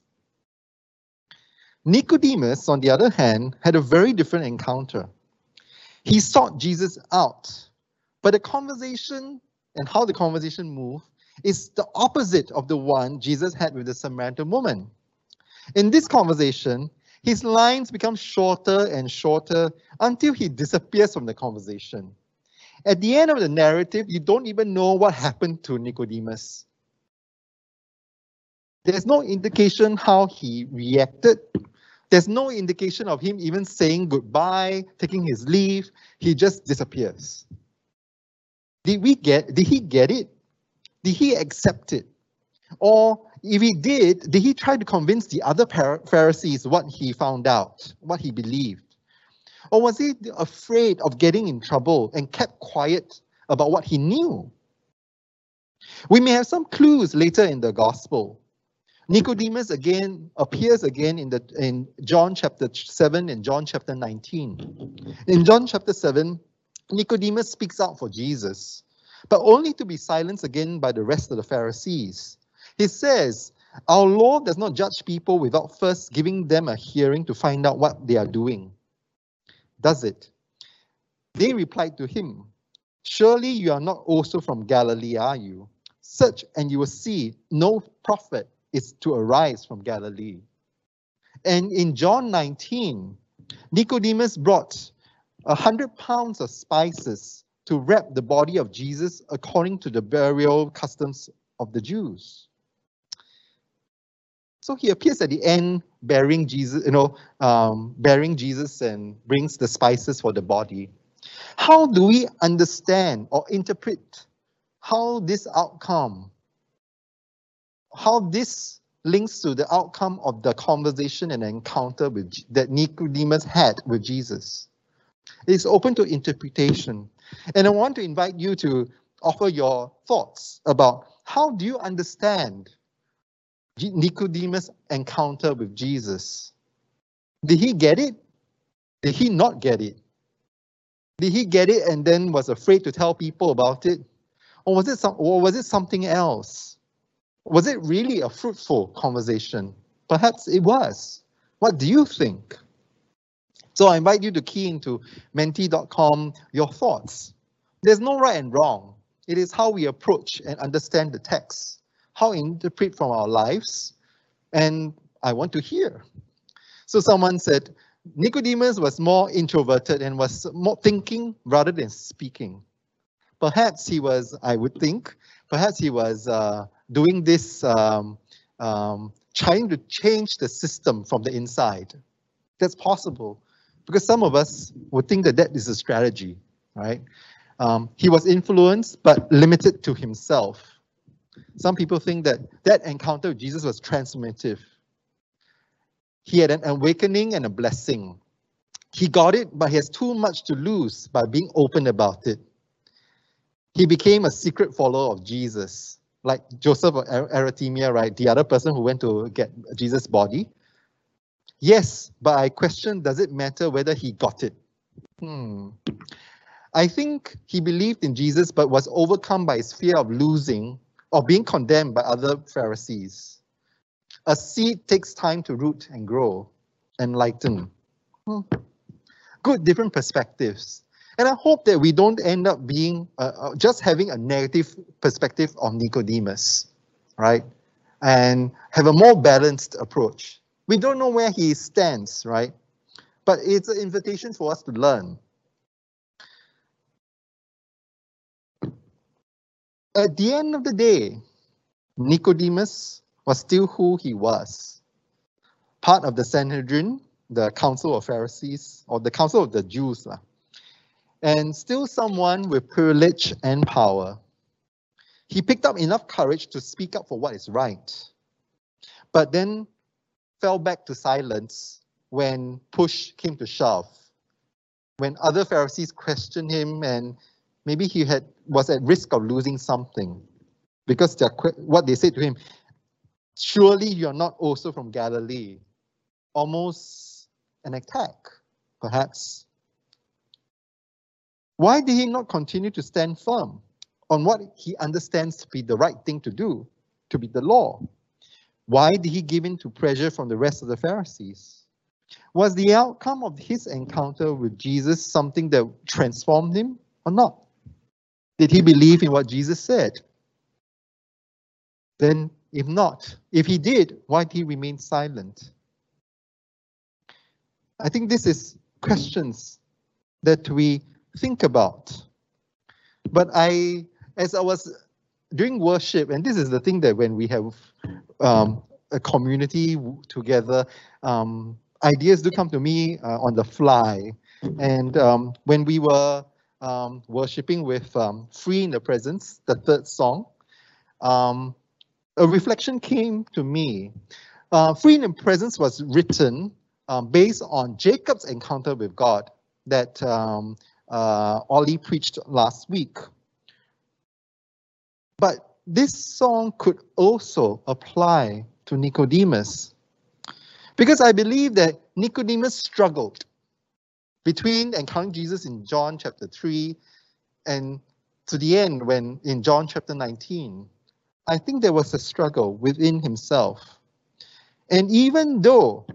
Nicodemus, on the other hand, had a very different encounter. He sought Jesus out, but the conversation and how the conversation moved is the opposite of the one Jesus had with the Samaritan woman. In this conversation, his lines become shorter and shorter until he disappears from the conversation. At the end of the narrative, you don't even know what happened to Nicodemus. There's no indication how he reacted. There's no indication of him even saying goodbye, taking his leave. He just disappears. Did he get it? Did he accept it? Or if he did he try to convince the other Pharisees what he found out, what he believed? Or was he afraid of getting in trouble and kept quiet about what he knew? We may have some clues later in the gospel. Nicodemus appears again in John chapter 7 and John chapter 19. In John chapter 7, Nicodemus speaks out for Jesus, but only to be silenced again by the rest of the Pharisees. He says, "Our Lord does not judge people without first giving them a hearing to find out what they are doing. Does it?" They replied to him, "Surely you are not also from Galilee, are you? Search and you will see no prophet is to arise from Galilee." And in John 19, Nicodemus brought 100 pounds of spices to wrap the body of Jesus according to the burial customs of the Jews. So he appears at the end bearing Jesus, bearing Jesus and brings the spices for the body. How do we understand or interpret how this links to the outcome of the conversation and encounter that Nicodemus had with Jesus? It's open to interpretation. And I want to invite you to offer your thoughts about how do you understand Nicodemus' encounter with Jesus? Did he get it? Did he not get it? Did he get it and then was afraid to tell people about it? Or was it something else? Was it really a fruitful conversation? Perhaps it was. What do you think? So I invite you to key into menti.com your thoughts. There's no right and wrong. It is how we approach and understand the text, how we interpret from our lives, and I want to hear. So someone said, Nicodemus was more introverted and was more thinking rather than speaking. Perhaps he was, I would think, perhaps he was doing this, trying to change the system from the inside. That's possible, because some of us would think that is a strategy, right? He was influenced, but limited to himself. Some people think that encounter with Jesus was transformative. He had an awakening and a blessing. He got it, but he has too much to lose by being open about it. He became a secret follower of Jesus, like Joseph of Arimathea, right? The other person who went to get Jesus' body. Yes, but I question, does it matter whether he got it? I think he believed in Jesus, but was overcome by his fear of losing or being condemned by other Pharisees. A seed takes time to root and grow, enlighten. Good, different perspectives. And I hope that we don't end up being just having a negative perspective on Nicodemus, right? And have a more balanced approach. We don't know where he stands, right? But it's an invitation for us to learn. At the end of the day, Nicodemus was still who he was. Part of the Sanhedrin, the Council of Pharisees, or the Council of the Jews, and still someone with privilege and power. He picked up enough courage to speak up for what is right, but then fell back to silence when push came to shove, when other Pharisees questioned him and maybe he was at risk of losing something because what they said to him, surely you're not also from Galilee. Almost an attack, perhaps. Why did he not continue to stand firm on what he understands to be the right thing to do, to be the law? Why did he give in to pressure from the rest of the Pharisees? Was the outcome of his encounter with Jesus something that transformed him or not? Did he believe in what Jesus said? Then, if not, if he did, why did he remain silent? I think this is questions that we think about. But as I was doing worship, and this is the thing that when we have a community together, ideas do come to me on the fly. And when we were worshiping with Free in the Presence, the third song, a reflection came to me. Free in the Presence was written based on Jacob's encounter with God that Ollie preached last week. But this song could also apply to Nicodemus, because I believe that Nicodemus struggled between encountering Jesus in John chapter 3 and to the end when in John chapter 19. I think there was a struggle within himself. And even though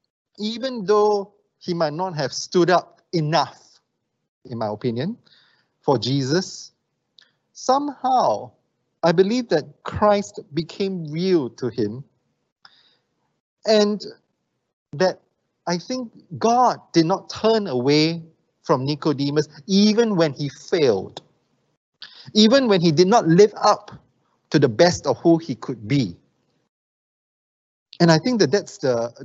he might not have stood up enough, in my opinion, for Jesus, somehow I believe that Christ became real to him, and that I think God did not turn away from Nicodemus even when he failed, even when he did not live up to the best of who he could be. And I think that that's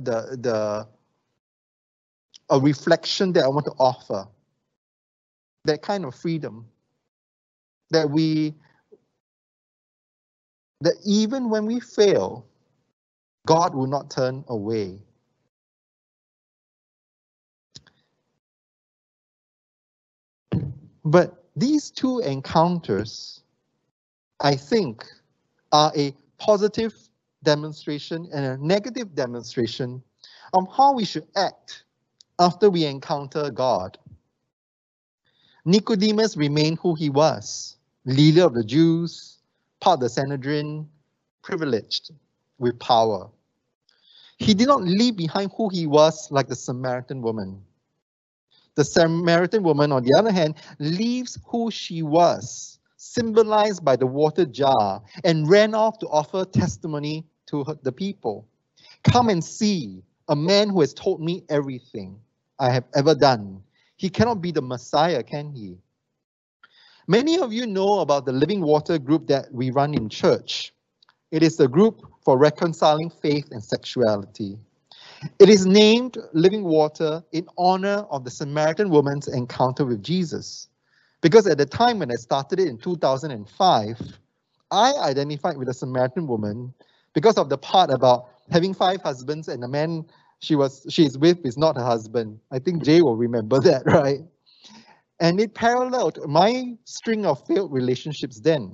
a reflection that I want to offer. That kind of freedom. That even when we fail, God will not turn away. But these two encounters, I think, are a positive demonstration and a negative demonstration of how we should act after we encounter God. Nicodemus remained who he was, leader of the Jews, part of the Sanhedrin, privileged with power. He did not leave behind who he was like the Samaritan woman. The Samaritan woman, on the other hand, leaves who she was, symbolized by the water jar, and ran off to offer testimony to the people. Come and see a man who has told me everything I have ever done. He cannot be the Messiah, can he? Many of you know about the Living Water group that we run in church. It is the group for reconciling faith and sexuality. It is named Living Water in honor of the Samaritan woman's encounter with Jesus. Because at the time when I started it in 2005, I identified with a Samaritan woman because of the part about having 5 husbands and the man she is with is not her husband. I think Jay will remember that, right? And it paralleled my string of failed relationships then.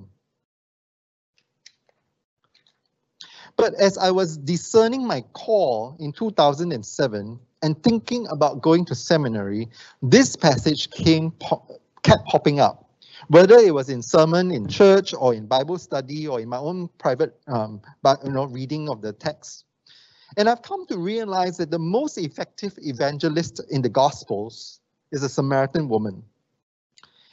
But as I was discerning my call in 2007 and thinking about going to seminary, this passage kept popping up. Whether it was in sermon, in church, or in Bible study, or in my own private reading of the text. And I've come to realize that the most effective evangelist in the Gospels is a Samaritan woman.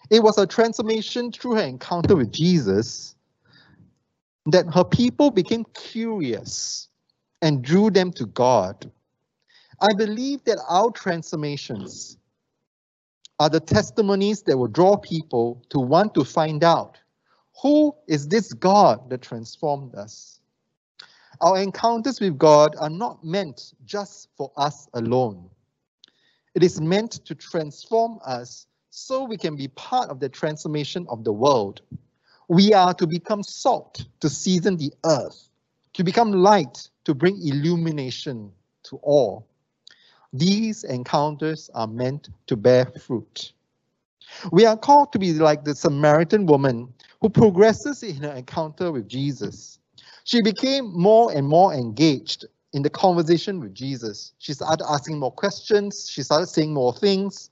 It was a transformation through her encounter with Jesus that her people became curious and drew them to God. I believe that our transformations are the testimonies that will draw people to want to find out, who is this God that transformed us? Our encounters with God are not meant just for us alone. It is meant to transform us so we can be part of the transformation of the world. We are to become salt to season the earth, to become light to bring illumination to all. These encounters are meant to bear fruit. We are called to be like the Samaritan woman who progresses in her encounter with Jesus. She became more and more engaged in the conversation with Jesus. She started asking more questions. She started saying more things.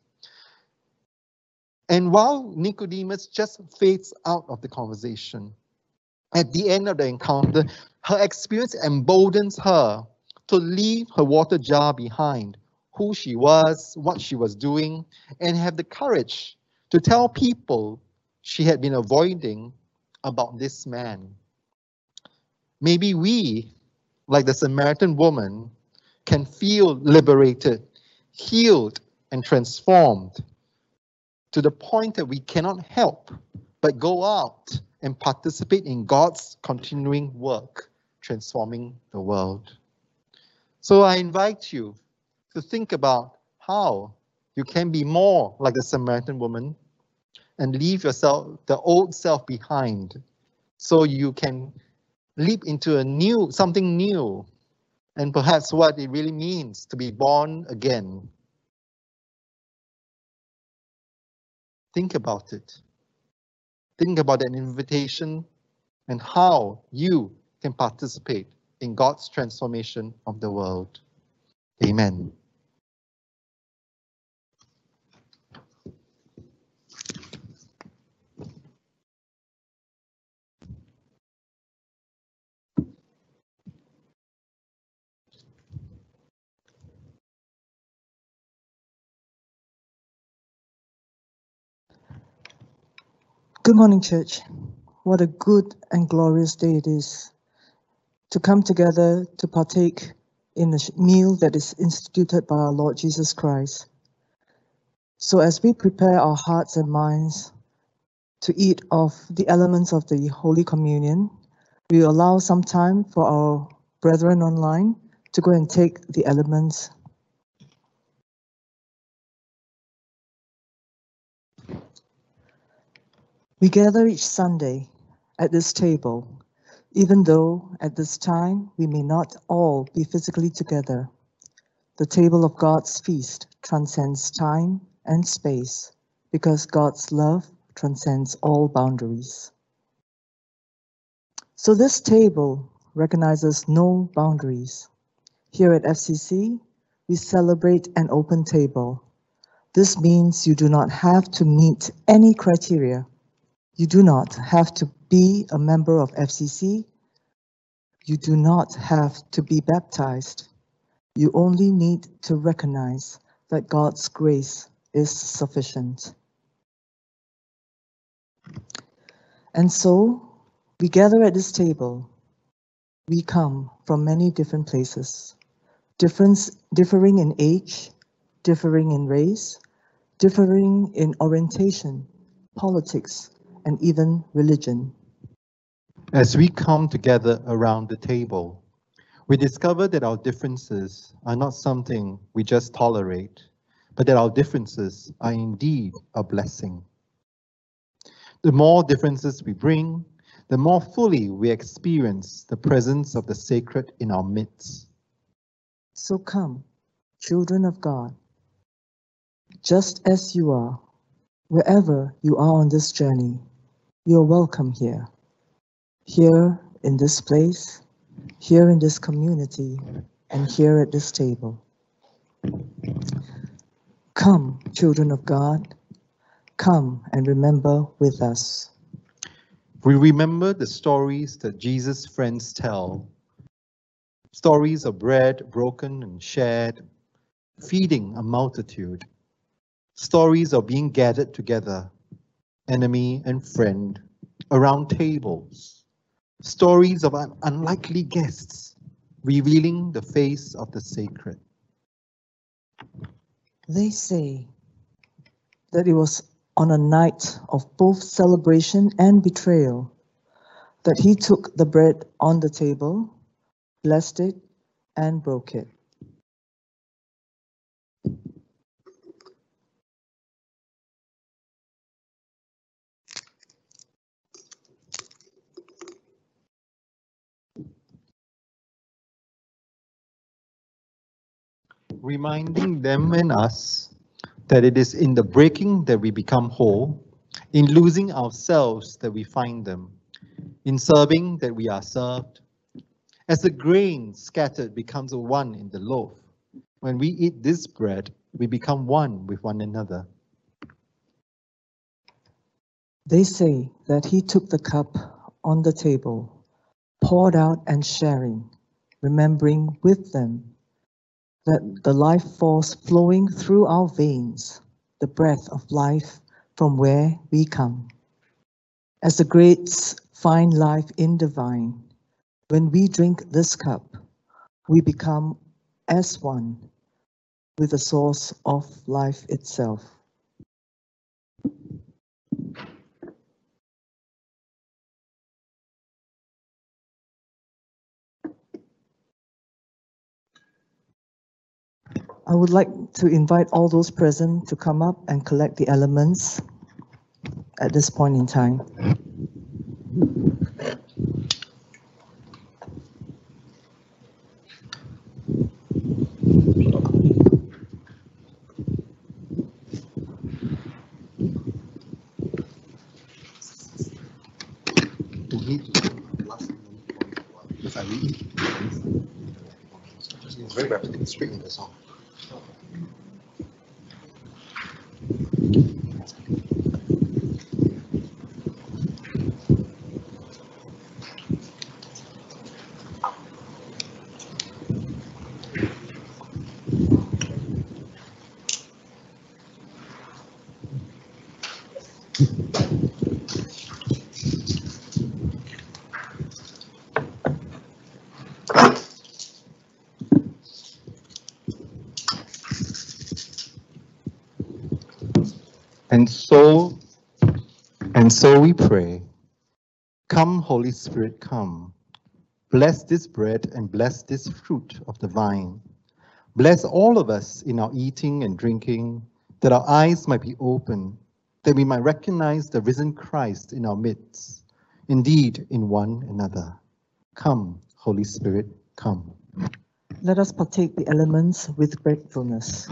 And while Nicodemus just fades out of the conversation, at the end of the encounter, her experience emboldens her to leave her water jar behind, who she was, what she was doing, and have the courage to tell people she had been avoiding about this man. Maybe we, like the Samaritan woman, can feel liberated, healed, and transformed to the point that we cannot help but go out and participate in God's continuing work, transforming the world. So I invite you to think about how you can be more like the Samaritan woman and leave yourself, the old self behind, so you can leap into something new, and perhaps what it really means to be born again. Think about it. Think about that invitation and how you can participate in God's transformation of the world. Amen. Good morning, church. What a good and glorious day it is to come together to partake in a meal that is instituted by our Lord Jesus Christ. So as we prepare our hearts and minds to eat of the elements of the Holy Communion, we allow some time for our brethren online to go and take the elements. We gather each Sunday at this table, even though at this time we may not all be physically together. The table of God's feast transcends time and space because God's love transcends all boundaries. So this table recognizes no boundaries. Here at FCC, we celebrate an open table. This means you do not have to meet any criteria. You do not have to be a member of FCC. You do not have to be baptized. You only need to recognize that God's grace is sufficient. And so, we gather at this table. We come from many different places, differing in age, differing in race, differing in orientation, politics, and even religion. As we come together around the table, we discover that our differences are not something we just tolerate, but that our differences are indeed a blessing. The more differences we bring, the more fully we experience the presence of the sacred in our midst. So come, children of God, just as you are, wherever you are on this journey, you are welcome here. Here in this place, here in this community, and here at this table. Come, children of God, come and remember with us. We remember the stories that Jesus' friends tell. Stories of bread broken and shared, feeding a multitude. Stories of being gathered together, enemy and friend, around tables, stories of unlikely guests, revealing the face of the sacred. They say that it was on a night of both celebration and betrayal that he took the bread on the table, blessed it, and broke it. Reminding them and us that it is in the breaking that we become whole, in losing ourselves that we find them, in serving that we are served. As the grain scattered becomes a one in the loaf, when we eat this bread, we become one with one another. They say that he took the cup on the table, poured out and sharing, remembering with them that the life force flowing through our veins, the breath of life from where we come. As the greats find life in the vine, when we drink this cup, we become as one with the source of life itself. I would like to invite all those present to come up and collect the elements at this point in time. It's very rapid, straight in the song. And so we pray, come, Holy Spirit, come. Bless this bread and bless this fruit of the vine. Bless all of us in our eating and drinking, that our eyes might be open, that we might recognize the risen Christ in our midst, indeed in one another. Come, Holy Spirit, come. Let us partake the elements with gratefulness.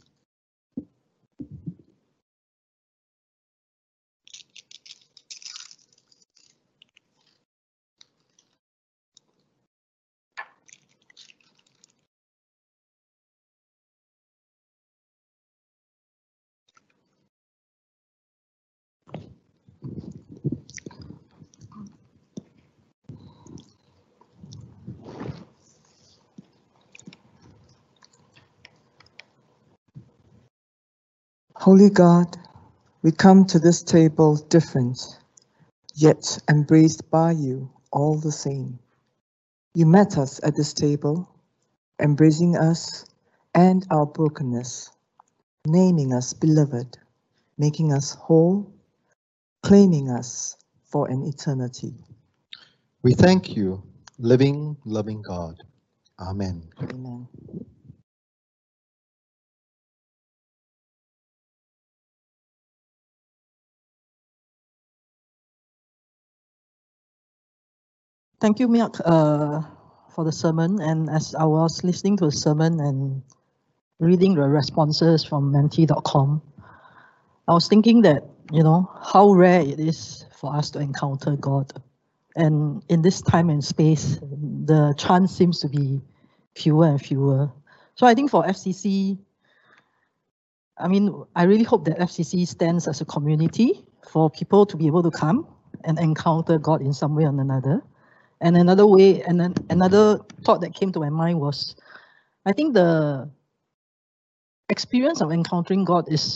Holy God, we come to this table different, yet embraced by you all the same. You met us at this table, embracing us and our brokenness, naming us beloved, making us whole, claiming us for an eternity. We thank you, living, loving God. Amen. Amen. Thank you, Milk, for the sermon. And as I was listening to the sermon and reading the responses from menti.com, I was thinking that, you know, how rare it is for us to encounter God. And in this time and space, the chance seems to be fewer and fewer. So I think for FCC, I mean, I really hope that FCC stands as a community for people to be able to come and encounter God in some way or another. And another way, and then another thought that came to my mind was, I think the experience of encountering God is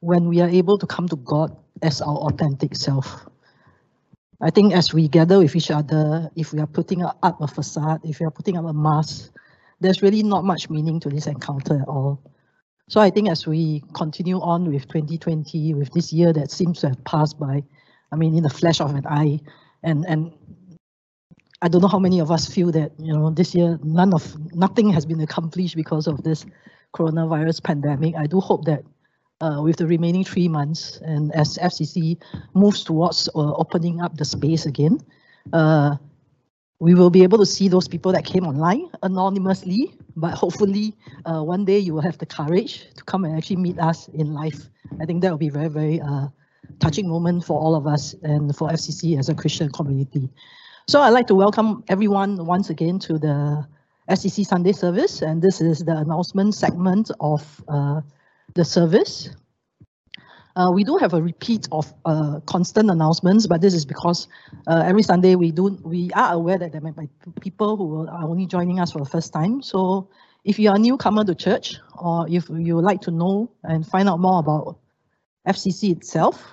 when we are able to come to God as our authentic self. I think as we gather with each other, if we are putting up a facade, if we are putting up a mask, there's really not much meaning to this encounter at all. So I think as we continue on with 2020, with this year that seems to have passed by, I mean, in the flash of an eye, and I don't know how many of us feel that, this year nothing has been accomplished because of this coronavirus pandemic. I do hope that with the remaining 3 months, and as FCC moves towards opening up the space again, we will be able to see those people that came online anonymously, but hopefully one day you will have the courage to come and actually meet us in life. I think that will be very, very touching moment for all of us and for FCC as a Christian community. So I'd like to welcome everyone once again to the FCC Sunday service, and this is the announcement segment of the service. We do have a repeat of constant announcements, but this is because every Sunday we are aware that there might be people who are only joining us for the first time. So if you are a newcomer to church, or if you would like to know and find out more about FCC itself,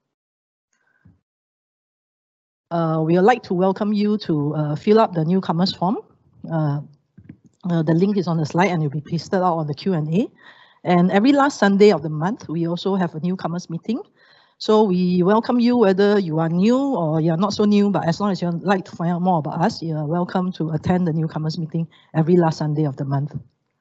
we would like to welcome you to fill up the newcomers form. The link is on the slide and it will be pasted out on the Q&A. And every last Sunday of the month, we also have a newcomers meeting. So we welcome you whether you are new or you are not so new, but as long as you'd like to find out more about us, you are welcome to attend the newcomers meeting every last Sunday of the month.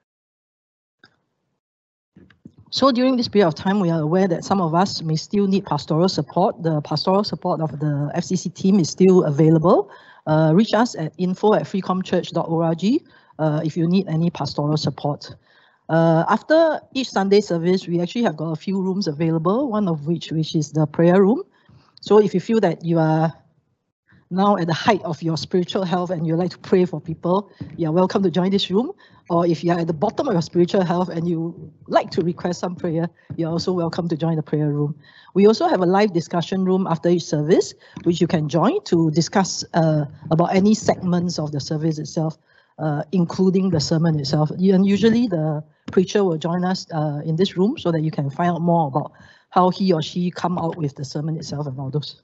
So during this period of time, we are aware that some of us may still need pastoral support. The pastoral support of the FCC team is still available. Reach us at info@freecomchurch.org if you need any pastoral support. After each Sunday service, we actually have got a few rooms available, one of which is the prayer room. So if you feel that you are now at the height of your spiritual health and you like to pray for people, you are welcome to join this room. Or if you are at the bottom of your spiritual health and you like to request some prayer, you're also welcome to join the prayer room. We also have a live discussion room after each service, which you can join to discuss about any segments of the service itself, including the sermon itself. And usually the preacher will join us in this room so that you can find out more about how he or she come out with the sermon itself and all those.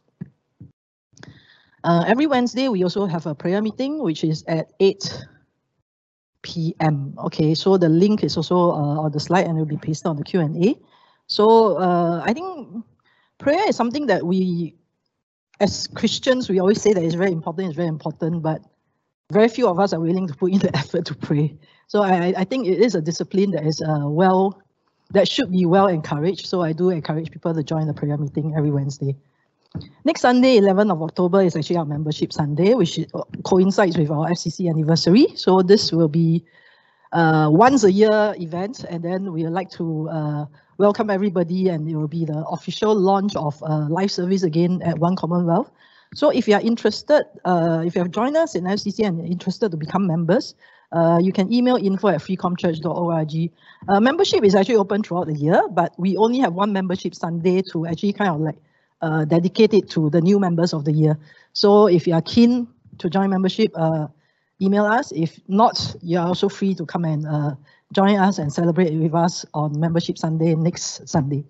Every Wednesday, we also have a prayer meeting, which is at 8 p.m. Okay, so the link is also on the slide and it will be pasted on the Q&A. So I think prayer is something that we, as Christians, we always say that it's very important, but very few of us are willing to put in the effort to pray. So I think it is a discipline that is that should be well encouraged. So I do encourage people to join the prayer meeting every Wednesday. Next Sunday, 11th of October, is actually our membership Sunday, which coincides with our FCC anniversary. So this will be once a year event, and then we would like to welcome everybody, and it will be the official launch of live service again at One Commonwealth. So if you are interested, if you have joined us in FCC and interested to become members, you can email info@freecomchurch.org. Membership is actually open throughout the year, but we only have one membership Sunday to actually kind of like dedicate it to the new members of the year. So if you are keen to join membership, email us. If not, you are also free to come and join us and celebrate with us on Membership Sunday next Sunday.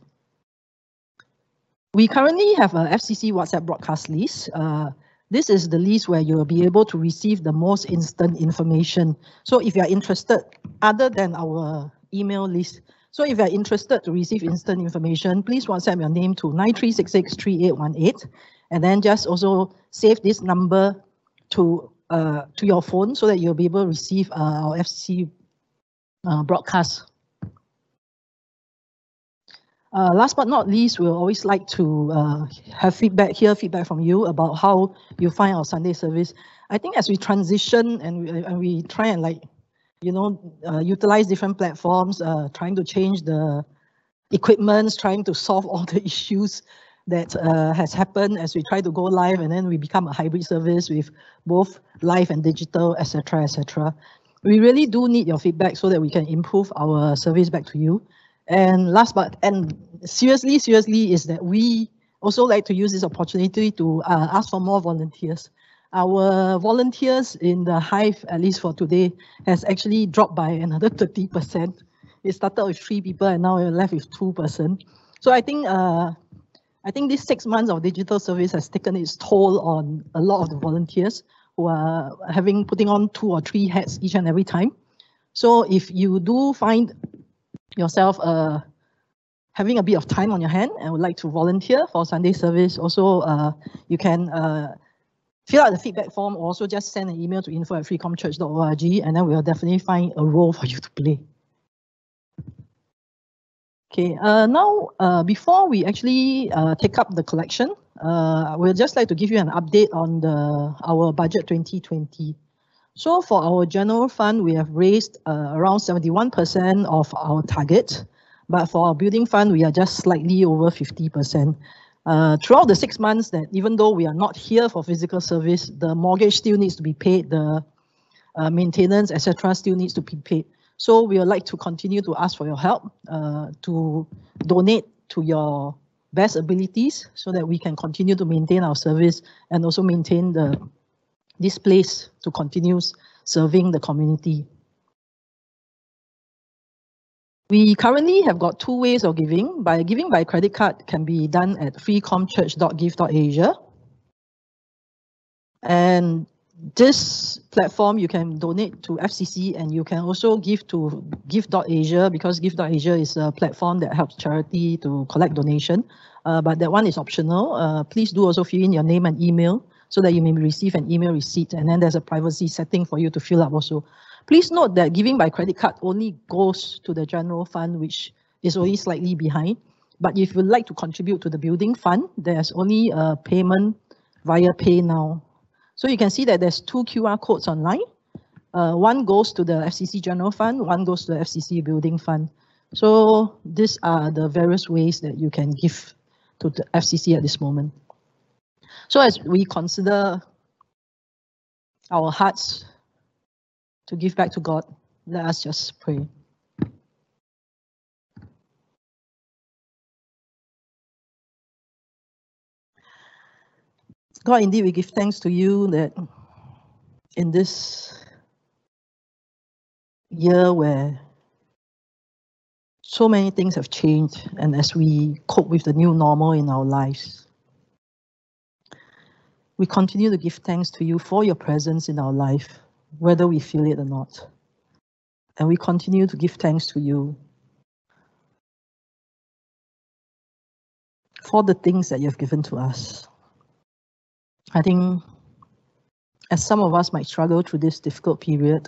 We currently have a FCC WhatsApp broadcast list. This is the list where you will be able to receive the most instant information. So if you are interested, other than our email list, so if you are interested to receive instant information, please WhatsApp your name to 93663818, and then just also save this number to your phone so that you'll be able to receive our FCC broadcast. Last but not least, we'll always like to hear feedback from you about how you find our Sunday service. I think as we transition and we try and utilize different platforms, trying to change the equipment, trying to solve all the issues that has happened as we try to go live, and then we become a hybrid service with both live and digital, etc., etc. We really do need your feedback so that we can improve our service back to you. And seriously is that we also like to use this opportunity to ask for more volunteers. Our volunteers in the Hive, at least for today, has actually dropped by another 30%. It started with 3 people and now we're left with 2%. So I think these 6 months of digital service has taken its toll on a lot of the volunteers who are putting on 2 or 3 hats each and every time. So if you do find yourself having a bit of time on your hand and would like to volunteer for Sunday service, also you can fill out the feedback form, or also just send an email to info@freecomchurch.org, and then we'll definitely find a role for you to play. Okay, now before we actually take up the collection, we'd just like to give you an update on our budget 2020. So for our general fund, we have raised around 71% of our target, but for our building fund, we are just slightly over 50%. Throughout the 6 months, that even though we are not here for physical service, the mortgage still needs to be paid, the maintenance, etc., still needs to be paid. So we would like to continue to ask for your help to donate to your best abilities so that we can continue to maintain our service and also maintain this place to continue serving the community. We currently have got 2 ways of giving. Giving by credit card can be done at freecomchurch.give.asia. And this platform, you can donate to FCC, and you can also give to Give.asia, because Give.asia is a platform that helps charity to collect donation. But that one is optional. Please do also fill in your name and email so that you may receive an email receipt, and then there's a privacy setting for you to fill up also. Please note that giving by credit card only goes to the general fund, which is only slightly behind. But if you'd like to contribute to the building fund, there's only a payment via PayNow. So you can see that there's 2 QR codes online. One goes to the FCC General Fund, one goes to the FCC Building Fund. So these are the various ways that you can give to the FCC at this moment. So as we consider our hearts to give back to God, let us just pray. God, indeed, we give thanks to you that in this year where so many things have changed, and as we cope with the new normal in our lives, we continue to give thanks to you for your presence in our life, whether we feel it or not. And we continue to give thanks to you for the things that you have given to us. I think as some of us might struggle through this difficult period,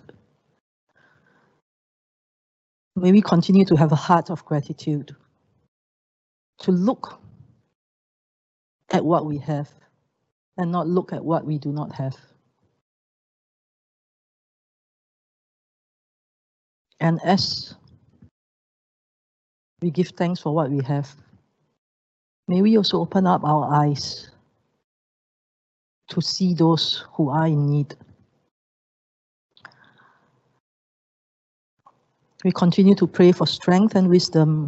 may we continue to have a heart of gratitude, to look at what we have and not look at what we do not have. And as we give thanks for what we have, may we also open up our eyes to see those who are in need. We continue to pray for strength and wisdom,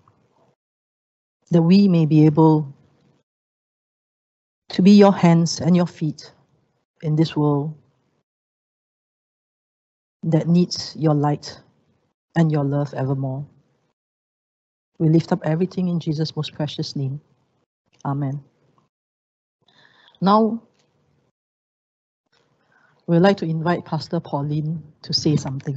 that we may be able to be your hands and your feet in this world that needs your light and your love evermore. We lift up everything in Jesus' most precious name. Amen. Now, we'd like to invite Pastor Pauline to say something.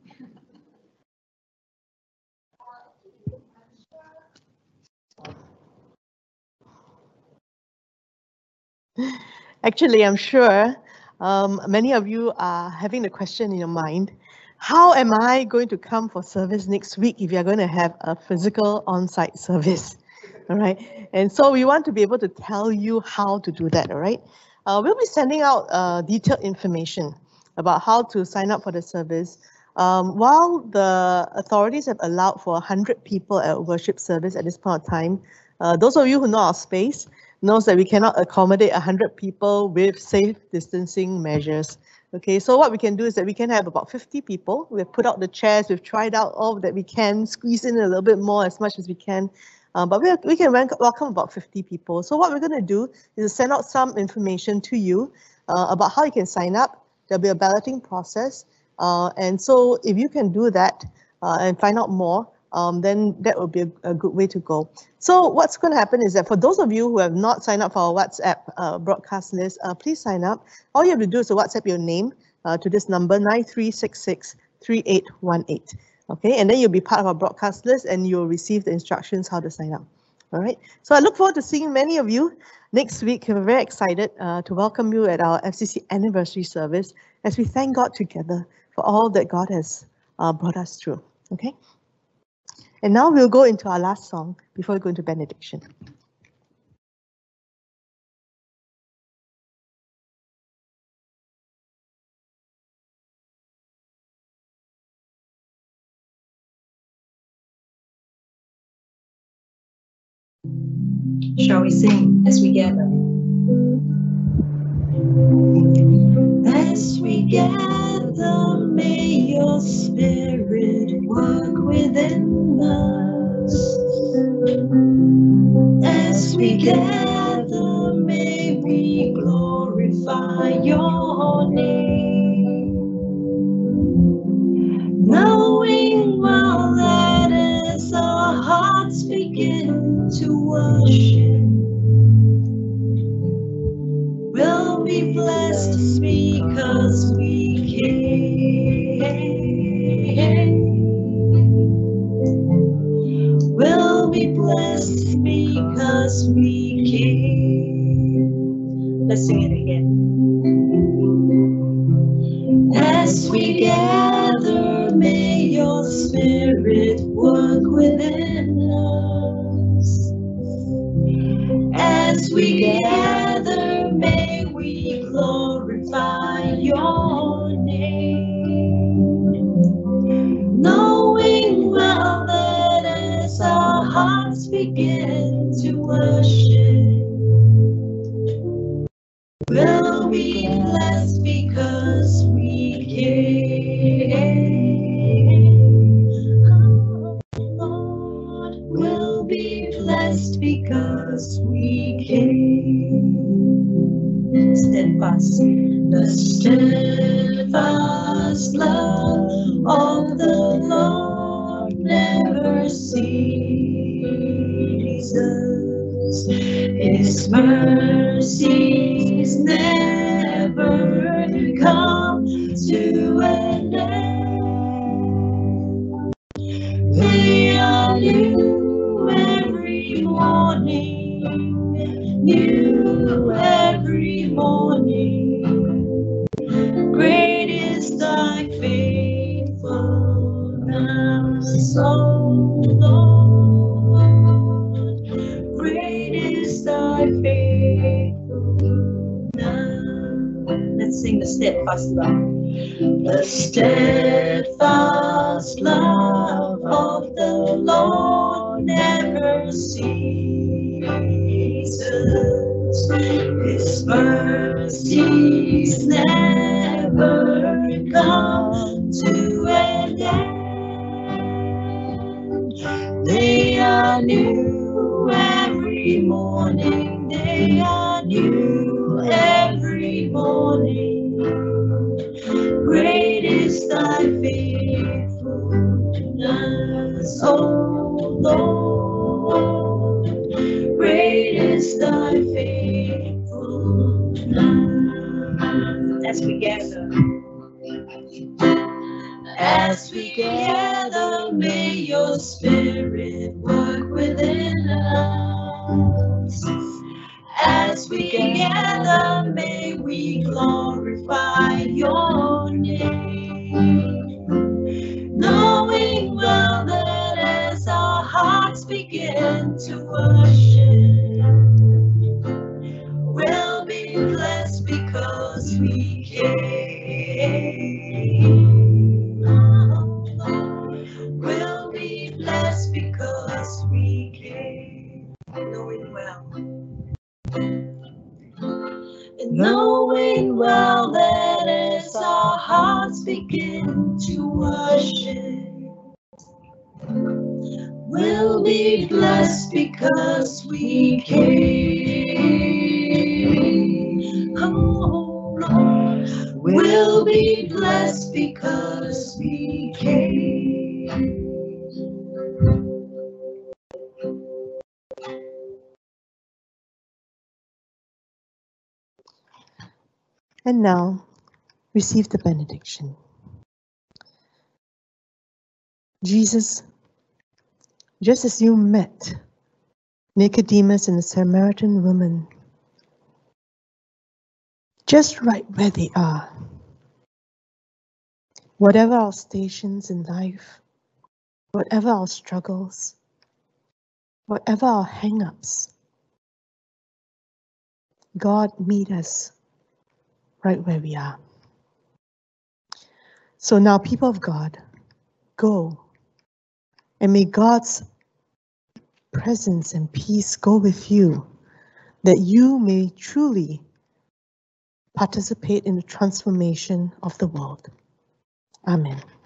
Actually, I'm sure many of you are having the question in your mind, how am I going to come for service next week if you're going to have a physical on-site service? All right, and so we want to be able to tell you how to do that, all right? We'll be sending out detailed information about how to sign up for the service. While the authorities have allowed for 100 people at worship service at this point of time, those of you who know our space knows that we cannot accommodate 100 people with safe distancing measures. Okay, so what we can do is that we can have about 50 people. We've put out the chairs, we've tried out all that we can, squeeze in a little bit more as much as we can. But we can welcome about 50 people. So what we're going to do is send out some information to you about how you can sign up. There'll be a balloting process. And so if you can do that and find out more, then that would be a good way to go. So what's going to happen is that for those of you who have not signed up for our WhatsApp broadcast list, please sign up. All you have to do is to WhatsApp your name to this number 93663818. Okay, and then you'll be part of our broadcast list and you'll receive the instructions how to sign up. All right, so I look forward to seeing many of you next week. We're very excited to welcome you at our FCC anniversary service as we thank God together for all that God has brought us through. Okay, and now we'll go into our last song before we go into benediction. Shall we sing as we gather? As we gather, may your spirit work within us. As we gather, may we glorify your name. Knowing well that as our hearts begin to worship, we'll be blessed because we came. We'll be blessed because we came. Let's sing it again. As we gather, may your spirit work within us. As we gather, may we glorify your name. Knowing well that as our hearts begin to worship, we'll be blessed because we came. Lord, we'll be blessed because we came. Steadfast, the steadfast love of the Lord never ceases. His mercies never come to an end. They are new every morning, new every morning. Great is thy faithfulness, O Lord. Great is thy faithfulness. Let's sing the steadfast love. The steadfast love of the Lord never ceases. His mercies never come to an end. They are new every morning. They are new every morning. Great is thy faithfulness, O Lord. Great is thy faithfulness. As we gather, may your spirit work within us. As we gather, may we glorify your name. Knowing well that as our hearts begin to worship, we'll be blessed because we came. We'll be blessed because we came. Knowing well. And knowing well that as our hearts begin to worship, we'll be blessed because we came. Oh Lord, we'll be blessed because we came. And now, receive the benediction. Jesus, just as you met Nicodemus and the Samaritan woman, just right where they are, whatever our stations in life, whatever our struggles, whatever our hang-ups, God meet us right where we are. So now, people of God, go, and may God's presence and peace go with you, that you may truly participate in the transformation of the world. Amen.